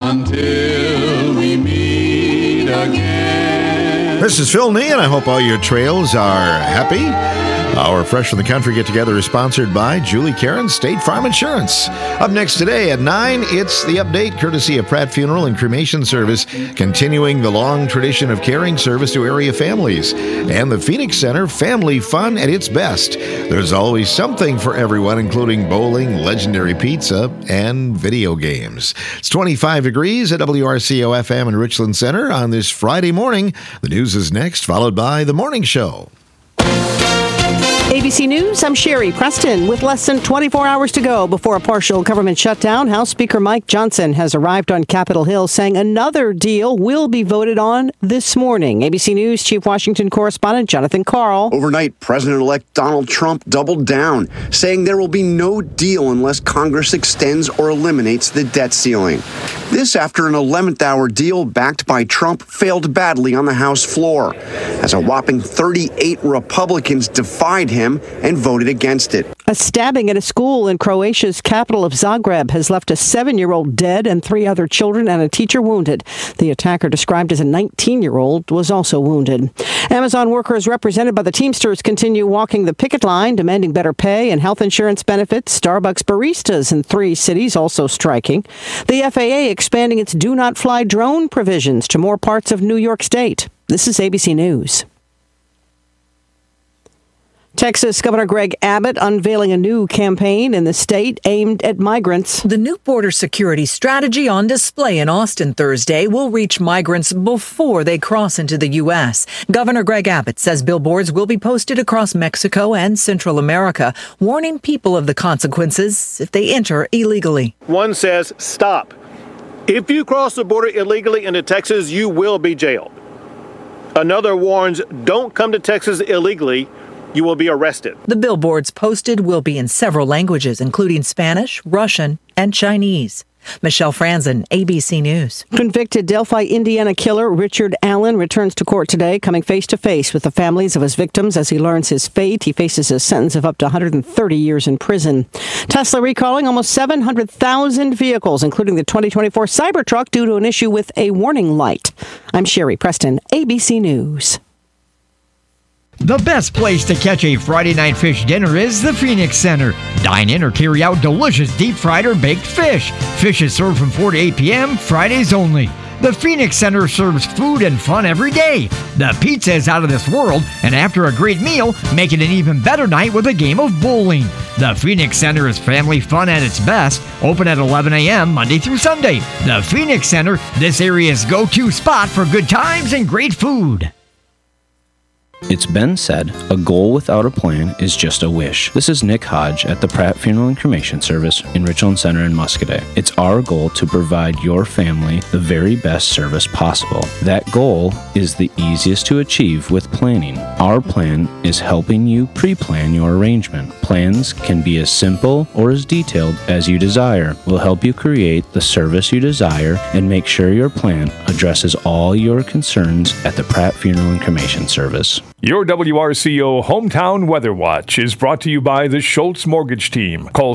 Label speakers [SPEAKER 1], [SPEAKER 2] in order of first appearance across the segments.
[SPEAKER 1] until we meet again.
[SPEAKER 2] This is Phil Nee, and I hope all your trails are happy. Our Fresh from the Country get-together is sponsored by Julie Karen, State Farm Insurance. Up next today at 9, it's the update courtesy of Pratt Funeral and Cremation Service, continuing the long tradition of caring service to area families. And the Phoenix Center, family fun at its best. There's always something for everyone, including bowling, legendary pizza, and video games. It's 25 degrees at WRCO-FM in Richland Center on this Friday morning. The news is next, followed by The Morning Show.
[SPEAKER 3] ABC News, I'm Sherry Preston. With less than 24 hours to go before a partial government shutdown, House Speaker Mike Johnson has arrived on Capitol Hill saying another deal will be voted on this morning. ABC News Chief Washington Correspondent Jonathan Karl.
[SPEAKER 4] Overnight, President-elect Donald Trump doubled down, saying there will be no deal unless Congress extends or eliminates the debt ceiling. This after an 11th hour deal backed by Trump failed badly on the House floor, as a whopping 38 Republicans defied him and voted against it.
[SPEAKER 3] A stabbing at a school in Croatia's capital of Zagreb has left a 7-year-old dead and 3 other children and a teacher wounded. The attacker, described as a 19-year-old, was also wounded. Amazon workers represented by the Teamsters continue walking the picket line, demanding better pay and health insurance benefits. Starbucks baristas in 3 cities also striking. The FAA expanding its do-not-fly drone provisions to more parts of New York State. This is ABC News. Texas Governor Greg Abbott unveiling a new campaign in the state aimed at migrants.
[SPEAKER 5] The new border security strategy on display in Austin Thursday will reach migrants before they cross into the U.S. Governor Greg Abbott says billboards will be posted across Mexico and Central America, warning people of the consequences if they enter illegally.
[SPEAKER 6] One says, stop. If you cross the border illegally into Texas, you will be jailed. Another warns, don't come to Texas illegally. You will be arrested.
[SPEAKER 5] The billboards posted will be in several languages, including Spanish, Russian, and Chinese. Michelle Franzen, ABC News.
[SPEAKER 3] Convicted Delphi, Indiana killer Richard Allen returns to court today, coming face-to-face with the families of his victims as he learns his fate. He faces a sentence of up to 130 years in prison. Tesla recalling almost 700,000 vehicles, including the 2024 Cybertruck, due to an issue with a warning light. I'm Sherry Preston, ABC News.
[SPEAKER 7] The best place to catch a Friday night fish dinner is the Phoenix Center. Dine in or carry out delicious deep-fried or baked fish. Fish is served from 4 to 8 p.m., Fridays only. The Phoenix Center serves food and fun every day. The pizza is out of this world, and after a great meal, make it an even better night with a game of bowling. The Phoenix Center is family fun at its best, open at 11 a.m. Monday through Sunday. The Phoenix Center, this area's go-to spot for good times and great food.
[SPEAKER 8] It's been said, a goal without a plan is just a wish. This is Nick Hodge at the Pratt Funeral and Cremation Service in Richland Center in Muscoda. It's our goal to provide your family the very best service possible. That goal is the easiest to achieve with planning. Our plan is helping you pre-plan your arrangement. Plans can be as simple or as detailed as you desire. We'll help you create the service you desire and make sure your plan addresses all your concerns at the Pratt Funeral and Cremation Service.
[SPEAKER 9] Your WRCO Hometown Weather Watch is brought to you by the Schultz Mortgage Team. Call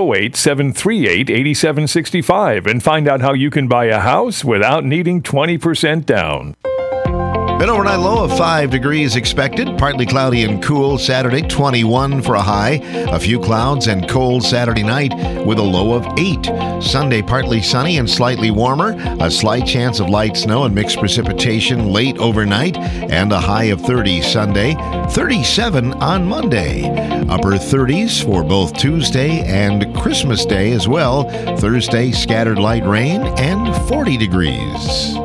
[SPEAKER 9] 608-738-8765 and find out how you can buy a house without needing 20% down.
[SPEAKER 2] An overnight low of 5 degrees expected. Partly cloudy and cool Saturday, 21 for a high. A few clouds and cold Saturday night with a low of 8. Sunday, partly sunny and slightly warmer. A slight chance of light snow and mixed precipitation late overnight. And a high of 30 Sunday, 37 on Monday. Upper 30s for both Tuesday and Christmas Day as well. Thursday, scattered light rain and 40 degrees.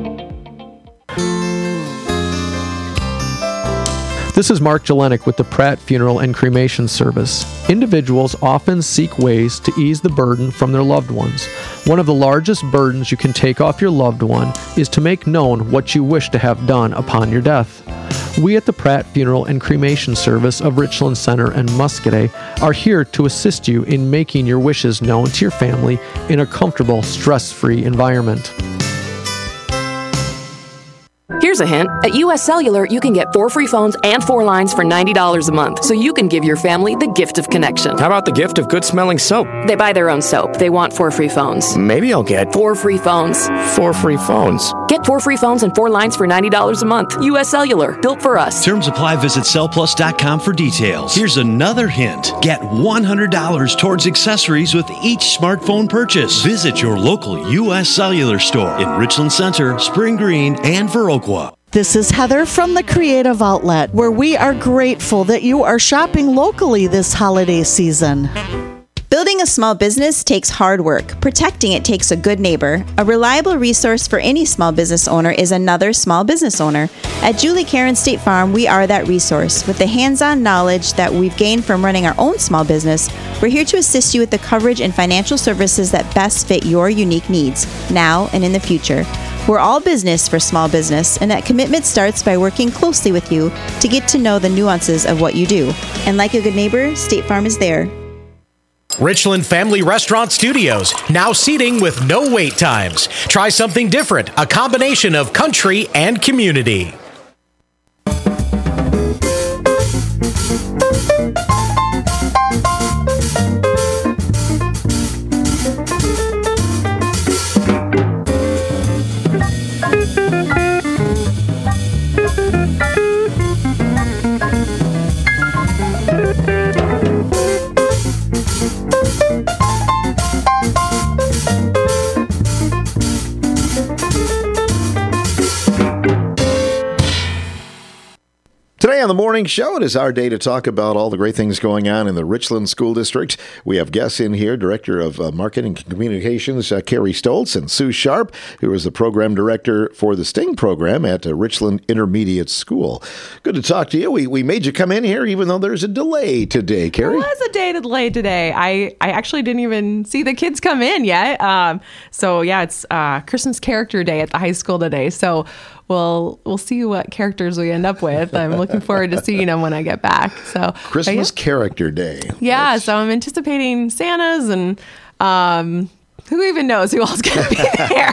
[SPEAKER 10] This is Mark Jelenic with the Pratt Funeral and Cremation Service. Individuals often seek ways to ease the burden from their loved ones. One of the largest burdens you can take off your loved one is to make known what you wish to have done upon your death. We at the Pratt Funeral and Cremation Service of Richland Center and Muscoda are here to assist you in making your wishes known to your family in a comfortable, stress-free environment.
[SPEAKER 11] Here's Here's a hint. At U.S. Cellular, you can get 4 free phones and 4 lines for $90 a month, so you can give your family the gift of connection.
[SPEAKER 12] How about the gift of good-smelling soap?
[SPEAKER 11] They buy their own soap. They want 4 free phones.
[SPEAKER 12] Maybe I'll get
[SPEAKER 11] 4 free phones.
[SPEAKER 12] 4 free phones.
[SPEAKER 11] Get 4 free phones and 4 lines for $90 a month. U.S. Cellular, built for us.
[SPEAKER 13] Terms apply. Visit cellplus.com for details. Here's another hint. Get $100 towards accessories with each smartphone purchase. Visit your local U.S. Cellular store in Richland Center, Spring Green, and Viroqua.
[SPEAKER 14] This is Heather from the Creative Outlet, where we are grateful that you are shopping locally this holiday season.
[SPEAKER 15] Building a small business takes hard work. Protecting it takes a good neighbor. A reliable resource for any small business owner is another small business owner. At Julie Karen State Farm, we are that resource. With the hands-on knowledge that we've gained from running our own small business, we're here to assist you with the coverage and financial services that best fit your unique needs, now and in the future. We're all business for small business, and that commitment starts by working closely with you to get to know the nuances of what you do. And like a good neighbor, State Farm is there.
[SPEAKER 16] Richland Family Restaurant Studios, now seating with no wait times. Try something different, a combination of country and community.
[SPEAKER 2] Today on the morning show, it is our day to talk about all the great things going on in the Richland School District. We have guests in here, Director of Marketing and Communications, Carrie Stoltz, and Sue Sharp, who is the Program Director for the STING program at Richland Intermediate School. Good to talk to you. We made you come in here even though there's a delay today, Carrie.
[SPEAKER 17] There was a day delay today. I actually didn't even see the kids come in yet. So yeah, it's Christmas Character Day at the high school today. So we'll see what characters we end up with. I'm looking forward to seeing them when I get back. So
[SPEAKER 2] Christmas Character Day.
[SPEAKER 17] Yeah, so I'm anticipating Santas and who even knows who else is going to be there.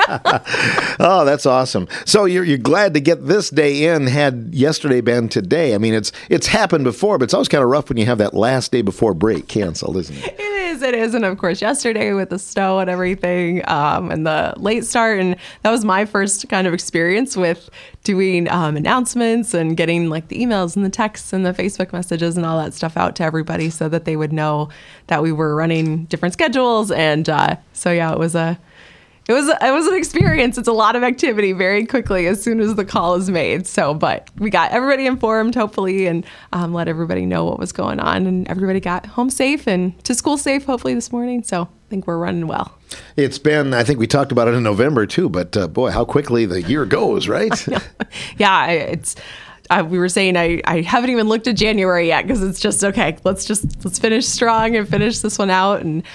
[SPEAKER 2] Oh, that's awesome. So you're glad to get this day in. Had yesterday been today, I mean, it's happened before, but it's always kind of rough when you have that last day before break canceled, isn't it?
[SPEAKER 17] It is. And of course, yesterday with the snow and everything and the late start. And that was my first kind of experience with doing announcements and getting like the emails and the texts and the Facebook messages and all that stuff out to everybody so that they would know that we were running different schedules. And so, yeah, it was an experience. It's a lot of activity very quickly as soon as the call is made. So, but we got everybody informed, hopefully, and let everybody know what was going on. And everybody got home safe and to school safe, hopefully, this morning. So I think we're running well.
[SPEAKER 2] It's been, I think we talked about it in November, too. But, boy, how quickly the year goes, right?
[SPEAKER 17] Yeah, we were saying I haven't even looked at January yet because it's just okay. Let's finish strong and finish this one out. And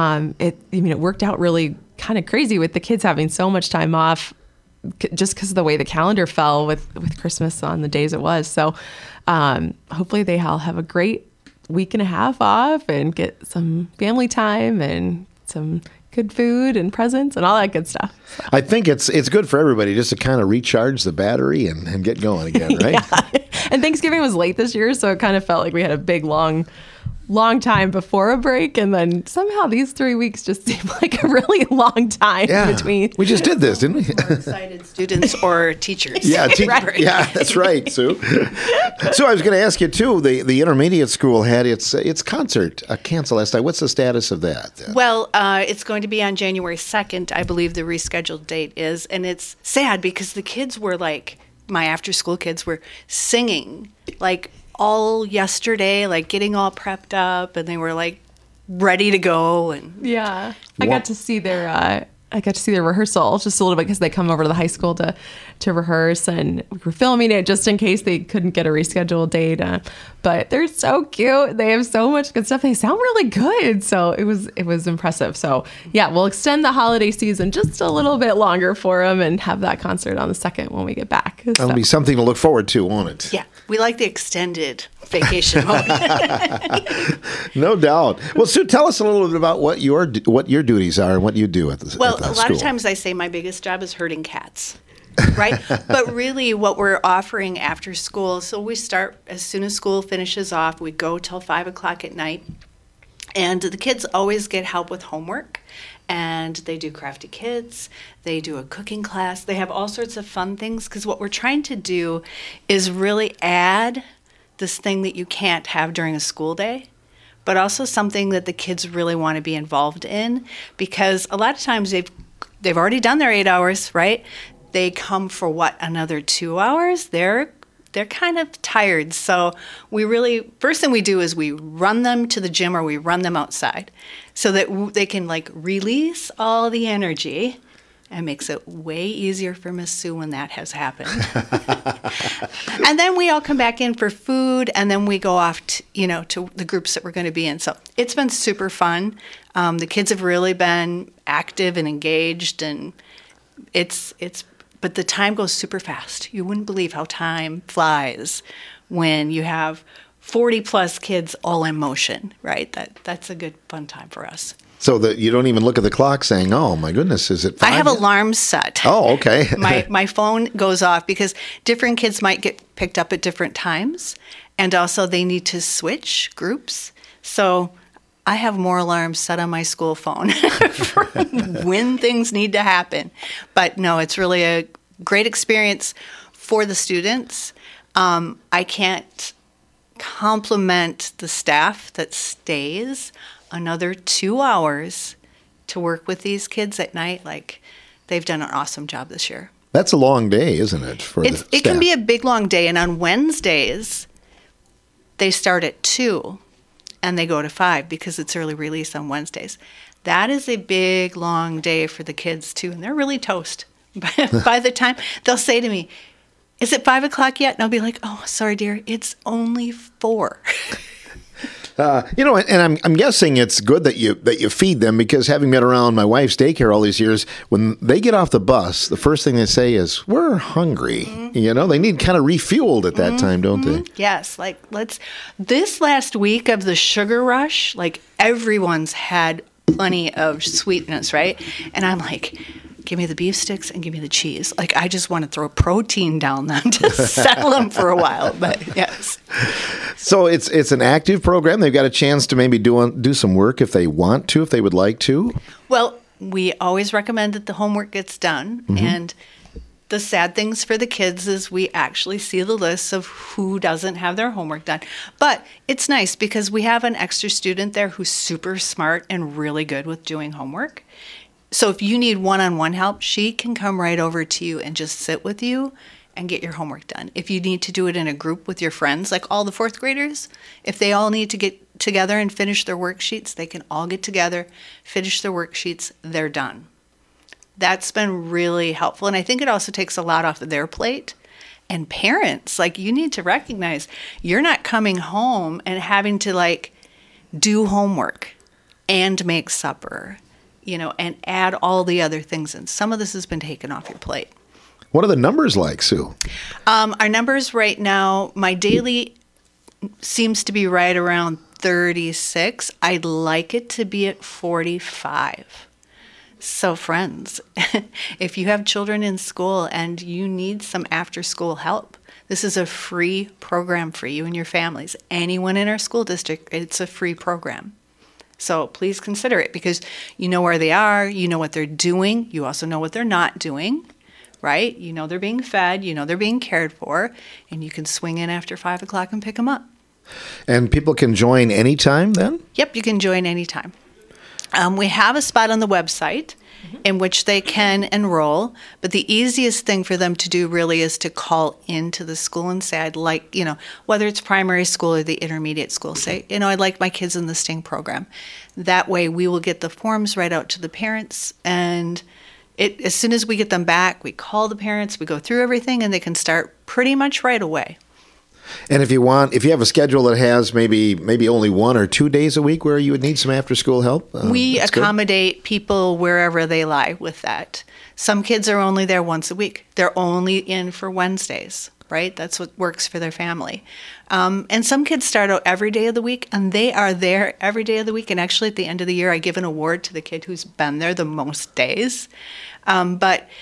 [SPEAKER 17] it worked out really kind of crazy with the kids having so much time off just because of the way the calendar fell with Christmas on the days it was. So hopefully they all have a great week and a half off and get some family time and some good food and presents and all that good stuff. So.
[SPEAKER 2] I think it's good for everybody just to kind of recharge the battery and get going again, right?
[SPEAKER 17] Yeah. And Thanksgiving was late this year, so it kind of felt like we had a big, long time before a break, and then somehow these 3 weeks just seemed like a really long time between.
[SPEAKER 2] We just did this, didn't we?
[SPEAKER 18] More excited students or teachers.
[SPEAKER 2] Yeah,
[SPEAKER 17] right.
[SPEAKER 2] Yeah, that's right, Sue. So I was going to ask you too. The intermediate school had its concert canceled last night. What's the status of that?
[SPEAKER 18] Well, it's going to be on January 2nd, I believe the rescheduled date is, and it's sad because the kids were like, my after-school kids were singing like all yesterday, like getting all prepped up, and they were like ready to go. And
[SPEAKER 17] yeah, I got to see their rehearsal just a little bit because they come over to the high school to rehearse, and we were filming it just in case they couldn't get a rescheduled date. But they're so cute. They have so much good stuff. They sound really good. So it was impressive. So yeah, we'll extend the holiday season just a little bit longer for them and have that concert on the 2nd when we get back.
[SPEAKER 2] That'll be something to look forward to, won't it?
[SPEAKER 18] Yeah, we like the extended vacation mode.
[SPEAKER 2] No doubt. Well, Sue, tell us a little bit about what your duties are and what you do at the school.
[SPEAKER 18] A lot of times I say my biggest job is herding cats. right? But really what we're offering after school, so we start as soon as school finishes off, we go till 5 o'clock at night, and the kids always get help with homework, and they do Crafty Kids, they do a cooking class, they have all sorts of fun things, because what we're trying to do is really add this thing that you can't have during a school day, but also something that the kids really want to be involved in, because a lot of times they've already done their 8 hours, right? They come for what, another 2 hours? They're kind of tired. So we really, first thing we do is we run them to the gym or we run them outside so that they can like release all the energy. And makes it way easier for Miss Sue when that has happened. And then we all come back in for food, and then we go off to the groups that we're going to be in. So it's been super fun. The kids have really been active and engaged, and but the time goes super fast. You wouldn't believe how time flies when you have 40 plus kids all in motion, right? That's a good fun time for us.
[SPEAKER 2] So that you don't even look at the clock saying, oh, my goodness, is it 5
[SPEAKER 18] I have
[SPEAKER 2] yet?
[SPEAKER 18] alarms set.
[SPEAKER 2] Oh, okay.
[SPEAKER 18] My phone goes off because different kids might get picked up at different times, and also they need to switch groups. So I have more alarms set on my school phone for when things need to happen. But no, it's really a great experience for the students. I can't compliment the staff that stays another 2 hours to work with these kids at night. Like, they've done an awesome job this year.
[SPEAKER 2] That's a long day, isn't it?
[SPEAKER 18] It can be a big, long day. And on Wednesdays, they start at 2 and they go to 5 because it's early release on Wednesdays. That is a big, long day for the kids, too. And they're really toast. By the time they'll say to me, is it 5 o'clock yet? And I'll be like, oh, sorry, dear, it's only 4.
[SPEAKER 2] And I'm guessing it's good that you feed them, because having been around my wife's daycare all these years, when they get off the bus, the first thing they say is, we're hungry. Mm-hmm. They need kind of refueled at that time, don't they?
[SPEAKER 18] Yes. This last week of the sugar rush, everyone's had plenty of sweetness, right? And I'm like, give me the beef sticks and give me the cheese. I just want to throw protein down them to settle them for a while. But yes.
[SPEAKER 2] So it's an active program. They've got a chance to maybe do some work if they want to, if they would like to.
[SPEAKER 18] Well, we always recommend that the homework gets done. Mm-hmm. And the sad things for the kids is we actually see the lists of who doesn't have their homework done. But it's nice because we have an extra student there who's super smart and really good with doing homework. So if you need one-on-one help, she can come right over to you and just sit with you and get your homework done. If you need to do it in a group with your friends, like all the 4th graders, if they all need to get together and finish their worksheets, they can all get together, finish their worksheets, they're done. That's been really helpful. And I think it also takes a lot off of their plate. And parents, you need to recognize you're not coming home and having to do homework and make supper, and add all the other things in. Some of this has been taken off your plate.
[SPEAKER 2] What are the numbers like, Sue?
[SPEAKER 18] Our numbers right now, my daily seems to be right around 36. I'd like it to be at 45. So friends, if you have children in school and you need some after-school help, this is a free program for you and your families. Anyone in our school district, it's a free program. So please consider it, because you know where they are, you know what they're doing, you also know what they're not doing, right? You know they're being fed, you know they're being cared for, and you can swing in after 5 o'clock and pick them up.
[SPEAKER 2] And people can join anytime then?
[SPEAKER 18] Yep, you can join anytime. We have a spot on the website in which they can enroll, but the easiest thing for them to do really is to call into the school and say, I'd like, whether it's primary school or the intermediate school, say, I'd like my kids in the STING program. That way we will get the forms right out to the parents, and as soon as we get them back, we call the parents, we go through everything, and they can start pretty much right away.
[SPEAKER 2] And if you have a schedule that has maybe only 1 or 2 days a week where you would need some after-school help,
[SPEAKER 18] we accommodate people wherever they lie with that. Some kids are only there once a week. They're only in for Wednesdays, right? That's what works for their family. And some kids start out every day of the week, and they are there every day of the week. And actually, at the end of the year, I give an award to the kid who's been there the most days. But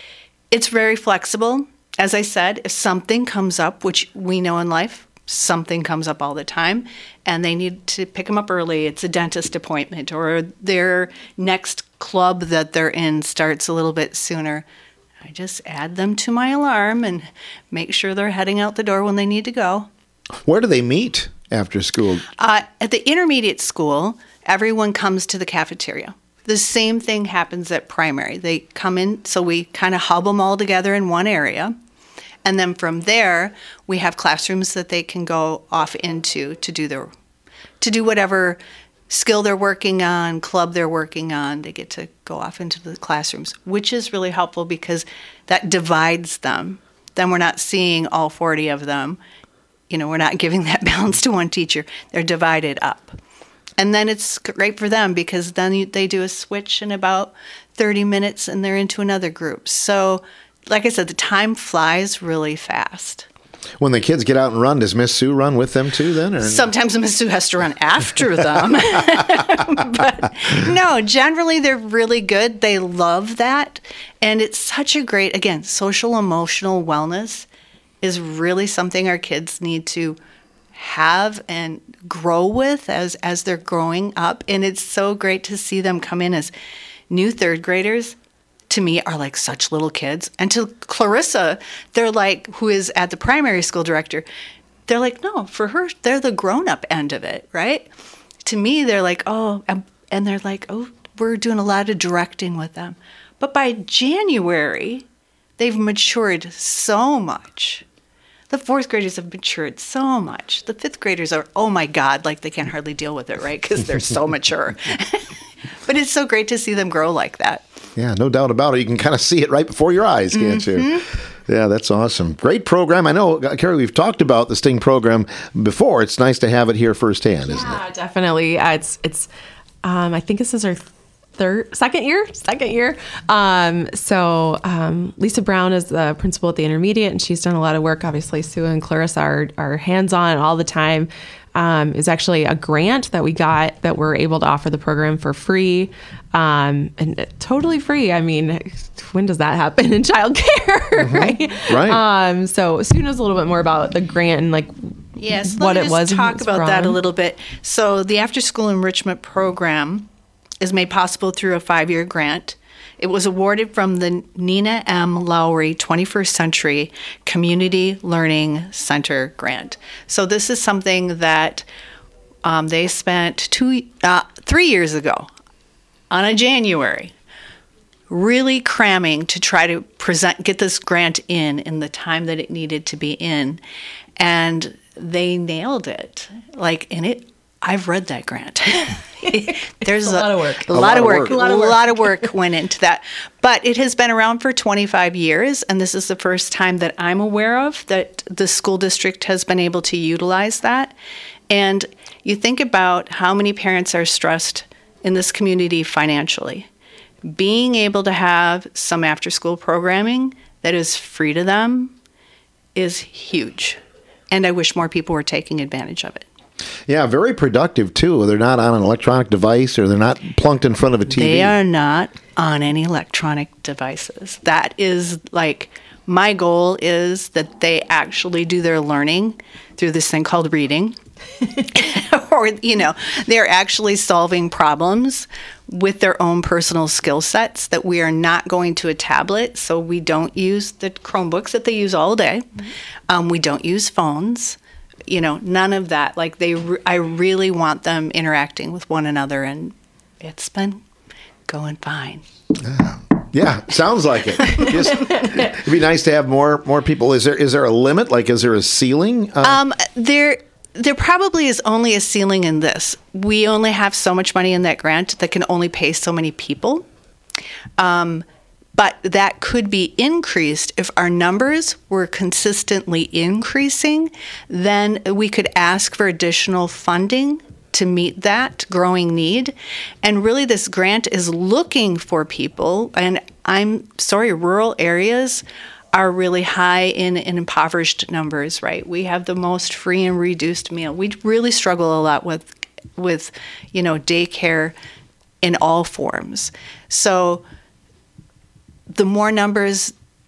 [SPEAKER 18] It's very flexible. As I said, if something comes up, which we know in life, something comes up all the time, and they need to pick them up early. It's a dentist appointment, or their next club that they're in starts a little bit sooner. I just add them to my alarm and make sure they're heading out the door when they need to go.
[SPEAKER 2] Where do they meet after school?
[SPEAKER 18] At the intermediate school, everyone comes to the cafeteria. The same thing happens at primary. They come in, so we kind of hub them all together in one area. And then from there, we have classrooms that they can go off into to do whatever skill they're working on, club they're working on. They get to go off into the classrooms, which is really helpful because that divides them. Then we're not seeing all 40 of them. You know, we're not giving that balance to one teacher. They're divided up. And then it's great for them because then they do a switch in about 30 minutes and they're into another group. So, like I said, the time flies really fast.
[SPEAKER 2] When the kids get out and run, does Miss Sue run with them too then? Or?
[SPEAKER 18] Sometimes Miss Sue has to run after them. But no, generally they're really good. They love that. And it's such a great, again, social emotional wellness is really something our kids need to have and grow with as they're growing up. And it's so great to see them come in as new third graders. To me, are like such little kids. And to Clarissa, they're like, who is at the primary school director, they're like, no, for her, they're the grown-up end of it, right? To me, they're like, oh, and they're like, oh, we're doing a lot of directing with them. But by January, they've matured so much. The fourth graders have matured so much. The fifth graders are, oh my God, like they can't hardly deal with it, right? Because they're so mature. But it's so great to see them grow like that.
[SPEAKER 2] Yeah, no doubt about it. You can kind of see it right before your eyes, can't you? Yeah, that's awesome. Great program. I know, Carrie, we've talked about the STING program before. It's nice to have it here firsthand, isn't it?
[SPEAKER 17] Yeah, definitely. It's. I think this is our second year. Lisa Brown is the principal at the intermediate, and she's done a lot of work. Obviously, Sue and Clarissa are hands-on all the time. Is actually a grant that we got that we're able to offer the program for free, and totally free. I mean, when does that happen in childcare, right?
[SPEAKER 2] Right.
[SPEAKER 17] So Sue knows a little bit more about the grant and like
[SPEAKER 18] yes,
[SPEAKER 17] what
[SPEAKER 18] let
[SPEAKER 17] it
[SPEAKER 18] me
[SPEAKER 17] was.
[SPEAKER 18] Just talk about that a little bit. So the After School Enrichment Program is made possible through a 5-year grant. It was awarded from the Nina M. Lowry 21st Century Community Learning Center grant. So this is something that they spent 3 years ago on a January really cramming to try to get this grant in the time that it needed to be in. And they nailed it. I've read that grant. There's a lot of work. A lot of work went into that. But it has been around for 25 years, and this is the first time that I'm aware of that the school district has been able to utilize that. And you think about how many parents are stressed in this community financially. Being able to have some after-school programming that is free to them is huge. And I wish more people were taking advantage of it.
[SPEAKER 2] Yeah, very productive, too. They're not on an electronic device or they're not plunked in front of a TV.
[SPEAKER 18] They are not on any electronic devices. That is my goal is that they actually do their learning through this thing called reading. Or, they're actually solving problems with their own personal skill sets, that we are not going to a tablet. So we don't use the Chromebooks that they use all day. We don't use phones. None of that. I really want them interacting with one another, and it's been going fine.
[SPEAKER 2] Yeah, sounds like it. It'd be nice to have more people. Is there a limit? Is there a ceiling?
[SPEAKER 18] There probably is only a ceiling in this. We only have so much money in that grant that can only pay so many people. But that could be increased if our numbers were consistently increasing. Then we could ask for additional funding to meet that growing need. And really this grant is looking for people. And I'm sorry, rural areas are really high in impoverished numbers, right? We have the most free and reduced meal. We really struggle a lot with daycare in all forms. So the more numbers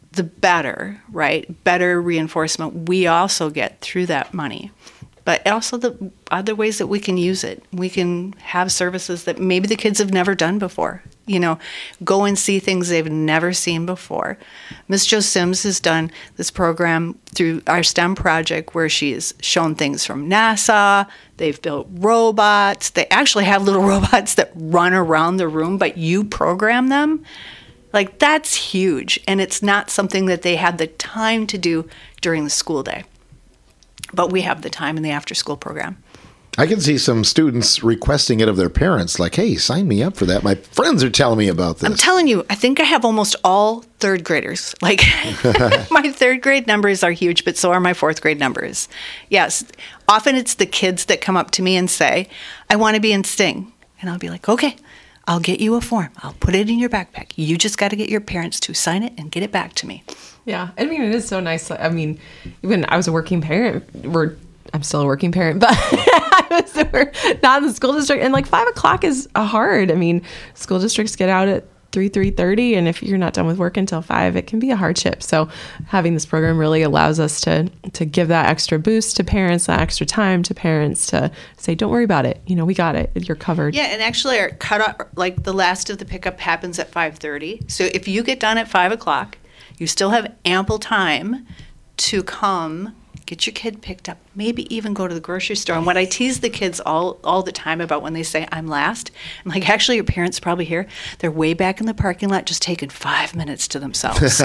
[SPEAKER 18] the better, right? Better reinforcement we also get through that money. But also the other ways that we can use it. We can have services that maybe the kids have never done before. You know, go and see things they've never seen before. Miss Jo Sims has done this program through our STEM project where she has shown things from NASA. They've built robots. They actually have little robots that run around the room, but you program them. Like, that's huge. And it's not something that they had the time to do during the school day. But we have the time in the after-school program.
[SPEAKER 2] I can see some students requesting it of their parents, like, hey, sign me up for that. My friends are telling me about this.
[SPEAKER 18] I'm telling you, I think I have almost all third graders. Like, my third grade numbers are huge, but so are my fourth grade numbers. Yes, often it's the kids that come up to me and say, I want to be in STING. And I'll be like, okay, I'll get you a form. I'll put it in your backpack. You just got to get your parents to sign it and get it back to me.
[SPEAKER 17] Yeah, I mean, it is so nice. I mean, even I was a working parent. I'm still a working parent, but we're not in the school district. And like 5 o'clock is hard. I mean, school districts get out at 3:30, and if you're not done with work until 5, it can be a hardship. So having this program really allows us to give that extra boost to parents, that extra time to parents to say, don't worry about it. You know, we got it. You're covered.
[SPEAKER 18] Yeah, and actually our cutoff, like the last of the pickup happens at 5:30. So if you get done at 5 o'clock, you still have ample time to come get your kid picked up, maybe even go to the grocery store. And what I tease the kids all the time about when they say, I'm last, I'm like, actually, your parents probably here. They're way back in the parking lot just taking 5 minutes to themselves.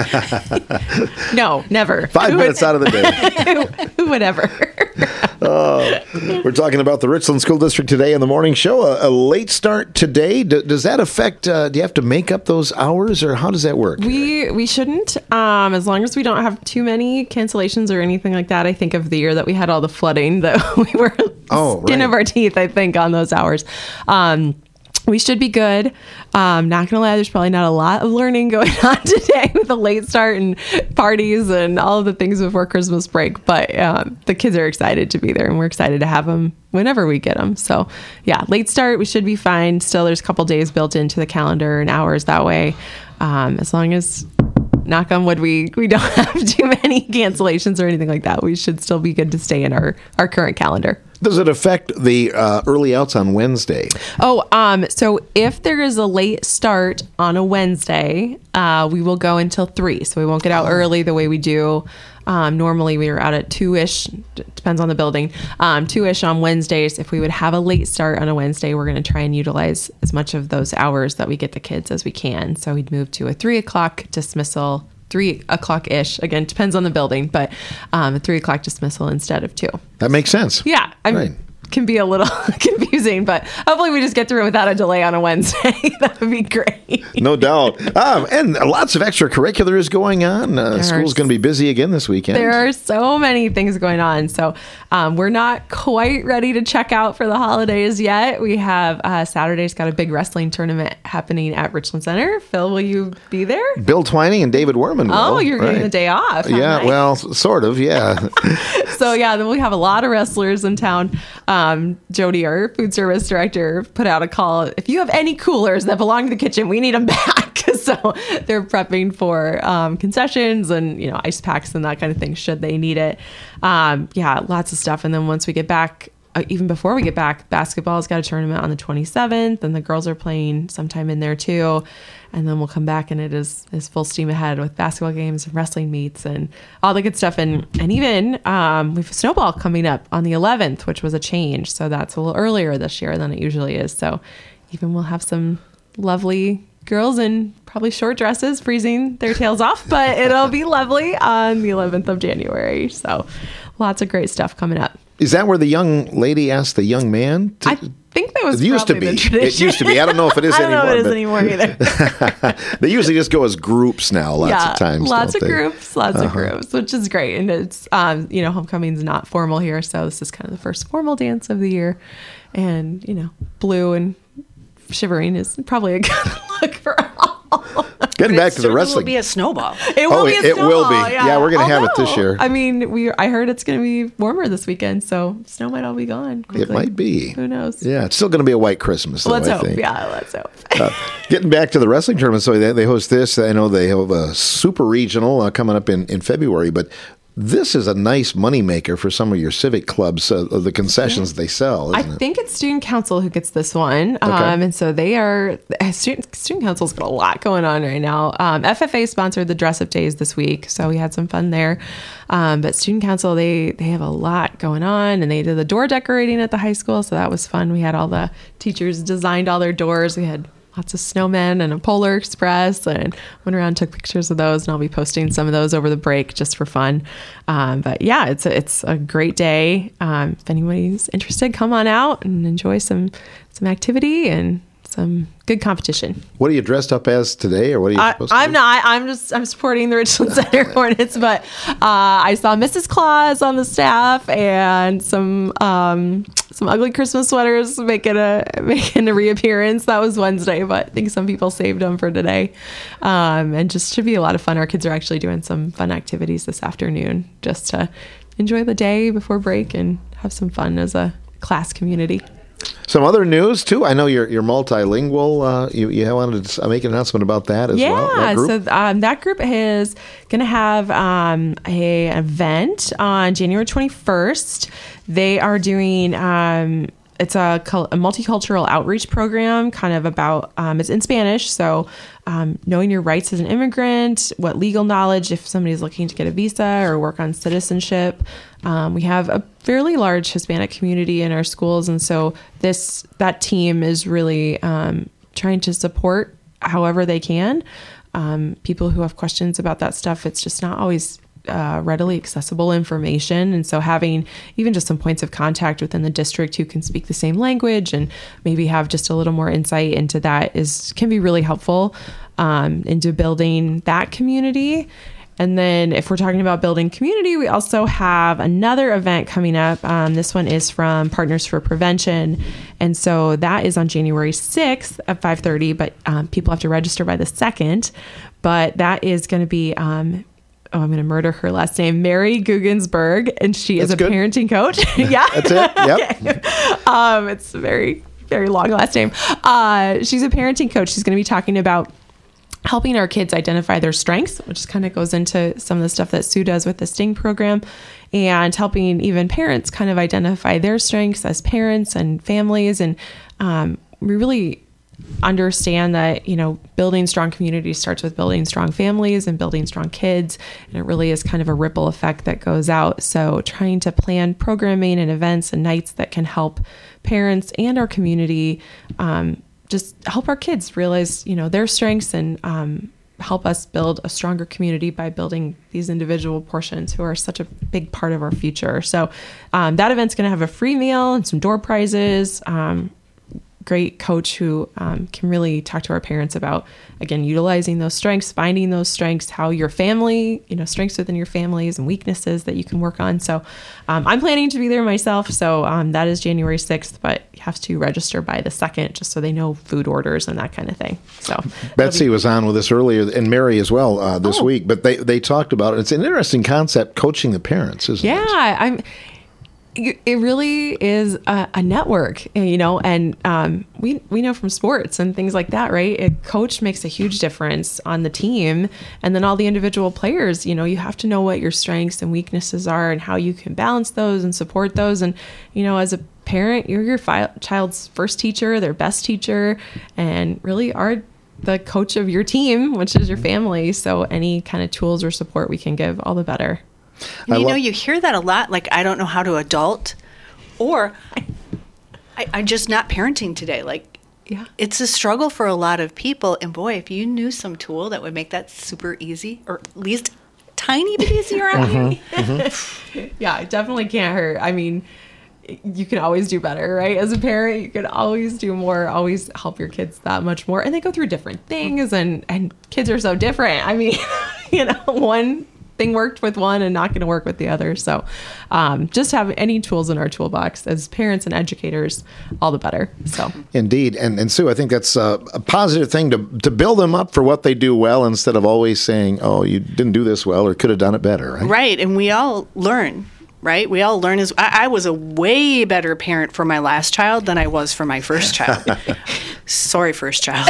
[SPEAKER 17] No, never.
[SPEAKER 2] 5 minutes out of the day.
[SPEAKER 17] Who would ever?
[SPEAKER 2] We're talking about the Richland School District today in the morning show. A late start today. Does that affect, do you have to make up those hours, or how does that work?
[SPEAKER 17] We shouldn't, as long as we don't have too many cancellations or anything like that. I think of the year that we had all the flooding that we were skin of our teeth, I think, on those hours. We should be good. Not gonna lie, there's probably not a lot of learning going on today with the late start and parties and all of the things before Christmas break. But the kids are excited to be there, and we're excited to have them whenever we get them. So yeah, late start, we should be fine. Still, there's a couple days built into the calendar and hours that way. As long as, knock on wood, we don't have too many cancellations or anything like that, we should still be good to stay in our current calendar.
[SPEAKER 2] Does it affect the early outs on Wednesday?
[SPEAKER 17] So if there is a late start on a Wednesday, we will go until 3. So we won't get out early the way we do. Normally we are out at 2-ish, depends on the building, 2-ish on Wednesdays. If we would have a late start on a Wednesday, we're going to try and utilize as much of those hours that we get the kids as we can. So we'd move to a 3 o'clock dismissal, 3 o'clock-ish. Again, depends on the building, but a 3 o'clock dismissal instead of 2.
[SPEAKER 2] That makes sense.
[SPEAKER 17] Yeah. Can be a little confusing, but hopefully we just get through it without a delay on a Wednesday. That would be great.
[SPEAKER 2] No doubt. And lots of extracurriculars going on. School's going to be busy again this weekend.
[SPEAKER 17] There are so many things going on. So we're not quite ready to check out for the holidays yet. We have Saturday's got a big wrestling tournament happening at Richland Center. Phil, will you be there?
[SPEAKER 2] Bill Twining and David Werman will.
[SPEAKER 17] Oh, you're getting the day off.
[SPEAKER 2] Yeah,
[SPEAKER 17] nice.
[SPEAKER 2] Well, sort of, yeah.
[SPEAKER 17] So yeah, then we have a lot of wrestlers in town. Jody, our food service director, put out a call. If you have any coolers that belong to the kitchen, we need them back. So they're prepping for concessions and, ice packs and that kind of thing should they need it. Yeah, lots of stuff. And then once we get back, even before we get back, basketball's got a tournament on the 27th, and the girls are playing sometime in there too. And then we'll come back, and it is full steam ahead with basketball games and wrestling meets and all the good stuff. And even we have a snowball coming up on the 11th, which was a change. So that's a little earlier this year than it usually is. So even we'll have some lovely girls in probably short dresses freezing their tails off, but it'll be lovely on the 11th of January. So lots of great stuff coming up.
[SPEAKER 2] Is that where the young lady asked the young man?
[SPEAKER 17] I think that was
[SPEAKER 2] it used to be.
[SPEAKER 17] The tradition.
[SPEAKER 2] It used to be. I don't know if it is anymore.
[SPEAKER 17] I don't know if it is anymore either.
[SPEAKER 2] They usually just go as groups now lots of times.
[SPEAKER 17] Lots of groups, which is great. And it's, homecoming's not formal here. So this is kind of the first formal dance of the year. And, blue and shivering is probably a good look for all.
[SPEAKER 2] Getting back to the
[SPEAKER 18] It
[SPEAKER 2] wrestling.
[SPEAKER 18] will be a snowball.
[SPEAKER 17] It will be a
[SPEAKER 2] it will be.
[SPEAKER 17] snowball,
[SPEAKER 2] Yeah, we're going to have it this
[SPEAKER 17] Although,
[SPEAKER 2] year.
[SPEAKER 17] I mean, I heard it's going to be warmer this weekend, so snow might all be gone quickly.
[SPEAKER 2] It might be.
[SPEAKER 17] Who knows?
[SPEAKER 2] Yeah, it's still going to be a white Christmas, though,
[SPEAKER 17] Let's
[SPEAKER 2] I
[SPEAKER 17] hope.
[SPEAKER 2] think.
[SPEAKER 17] Yeah, let's hope.
[SPEAKER 2] Getting back to the wrestling tournament, so they host this. I know they have a super regional coming up in February, but this is a nice moneymaker for some of your civic clubs, the concessions they sell, isn't it?
[SPEAKER 17] think it's student council who gets this one. And so they are, student council's got a lot going on right now. FFA sponsored the dress up days this week, so we had some fun there. But student council, they have a lot going on, and they did the door decorating at the high school, so that was fun. We had all the teachers designed all their doors. We had lots of snowmen and a Polar Express, and went around and took pictures of those, and I'll be posting some of those over the break just for fun. But yeah, it's a great day. If anybody's interested, come on out and enjoy some activity and some good competition.
[SPEAKER 2] What are you dressed up as today, or what are you supposed to
[SPEAKER 17] I'm
[SPEAKER 2] be?
[SPEAKER 17] not. I'm supporting the Richland Center Hornets, but I saw Mrs. Claus on the staff and some ugly Christmas sweaters making a reappearance. That was Wednesday, but I think some people saved them for today. And just should be a lot of fun. Our kids are actually doing some fun activities this afternoon just to enjoy the day before break and have some fun as a class community.
[SPEAKER 2] Some other news too. I know you're multilingual. You wanted to make an announcement about that as well.
[SPEAKER 17] Yeah, so that group is going to have an event on January 21st. They are doing it's a multicultural outreach program, kind of about it's in Spanish. So knowing your rights as an immigrant, what legal knowledge if somebody's looking to get a visa or work on citizenship. We have a fairly large Hispanic community in our schools, and so that team is really trying to support however they can people who have questions about that stuff. It's just not always readily accessible information, and so having even just some points of contact within the district who can speak the same language and maybe have just a little more insight into that can be really helpful into building that community. And then if we're talking about building community, we also have another event coming up. This one is from Partners for Prevention. And so that is on January 6th at 5:30, but people have to register by the 2nd. But that is going to be, I'm going to murder her last name, Mary Gugensberg, and she is a parenting coach. Yeah.
[SPEAKER 2] That's it. Yep.
[SPEAKER 17] It's a very, very long last name. She's a parenting coach. She's going to be talking about helping our kids identify their strengths, which kind of goes into some of the stuff that Sue does with the STING program, and helping even parents kind of identify their strengths as parents and families. And we really understand that, building strong communities starts with building strong families and building strong kids. And it really is kind of a ripple effect that goes out. So trying to plan programming and events and nights that can help parents and our community just help our kids realize, their strengths and help us build a stronger community by building these individual portions who are such a big part of our future. So that event's going to have a free meal and some door prizes. Great coach who can really talk to our parents about, again, utilizing those strengths, finding those strengths, how your family, strengths within your families and weaknesses that you can work on. So I'm planning to be there myself. So that is January 6th, but you have to register by the 2nd just so they know food orders and that kind of thing. So
[SPEAKER 2] Betsy was on with us earlier, and Mary as well this week, but they talked about it. It's an interesting concept, coaching the parents, isn't it?
[SPEAKER 17] Yeah, it really is a network, and we know from sports and things like that, right? A coach makes a huge difference on the team, and then all the individual players, you have to know what your strengths and weaknesses are and how you can balance those and support those. And, as a parent, you're your child's first teacher, their best teacher, and really are the coach of your team, which is your family. So any kind of tools or support we can give, all the better.
[SPEAKER 18] And you hear that a lot, like, I don't know how to adult, or I'm just not parenting today. Like,
[SPEAKER 17] yeah,
[SPEAKER 18] it's a struggle for a lot of people. And boy, if you knew some tool that would make that super easy, or at least tiny bit easier on you.
[SPEAKER 17] Yeah, it definitely can't hurt. I mean, you can always do better, right? As a parent, you can always do more, always help your kids that much more. And they go through different things, and kids are so different. I mean, one thing worked with one and not going to work with the other. So just have any tools in our toolbox as parents and educators, all the better. So
[SPEAKER 2] Indeed. And Sue, I think that's a positive thing to build them up for what they do well instead of always saying, oh, you didn't do this well or could have done it better. Right.
[SPEAKER 18] Right. And we all learn. Right? We all learn. I was a way better parent for my last child than I was for my first child. Sorry, first child.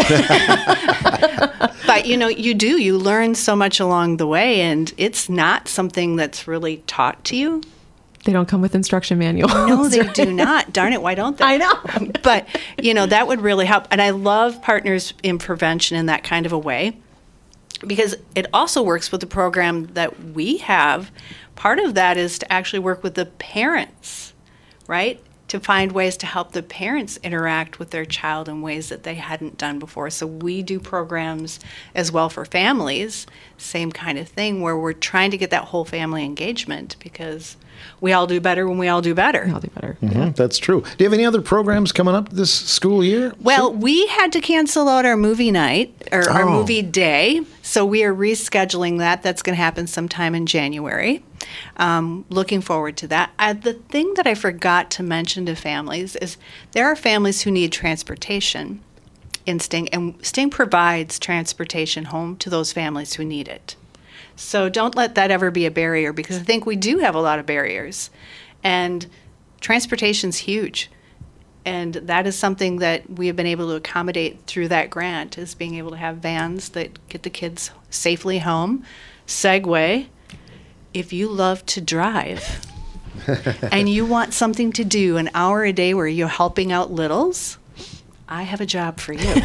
[SPEAKER 18] But, you learn so much along the way, and it's not something that's really taught to you.
[SPEAKER 17] They don't come with instruction manuals.
[SPEAKER 18] No, they do not. Darn it, why don't they?
[SPEAKER 17] I know.
[SPEAKER 18] But, that would really help. And I love Partners in Prevention in that kind of a way, because it also works with the program that we have. Part of that is to actually work with the parents, right? To find ways to help the parents interact with their child in ways that they hadn't done before. So we do programs as well for families, same kind of thing, where we're trying to get that whole family engagement, because we all do better when we all do better.
[SPEAKER 17] We all do better.
[SPEAKER 2] Mm-hmm.
[SPEAKER 17] Yeah.
[SPEAKER 2] That's true. Do you have any other programs coming up this school year?
[SPEAKER 18] Well, we had to cancel out our movie night, or our movie day, so we are rescheduling that. That's going to happen sometime in January. Looking forward to that. The thing that I forgot to mention to families is there are families who need transportation in Sting, and Sting provides transportation home to those families who need it. So don't let that ever be a barrier, because I think we do have a lot of barriers. And transportation's huge. And that is something that we have been able to accommodate through that grant, is being able to have vans that get the kids safely home. Segue, if you love to drive and you want something to do an hour a day where you're helping out littles, I have a job for you.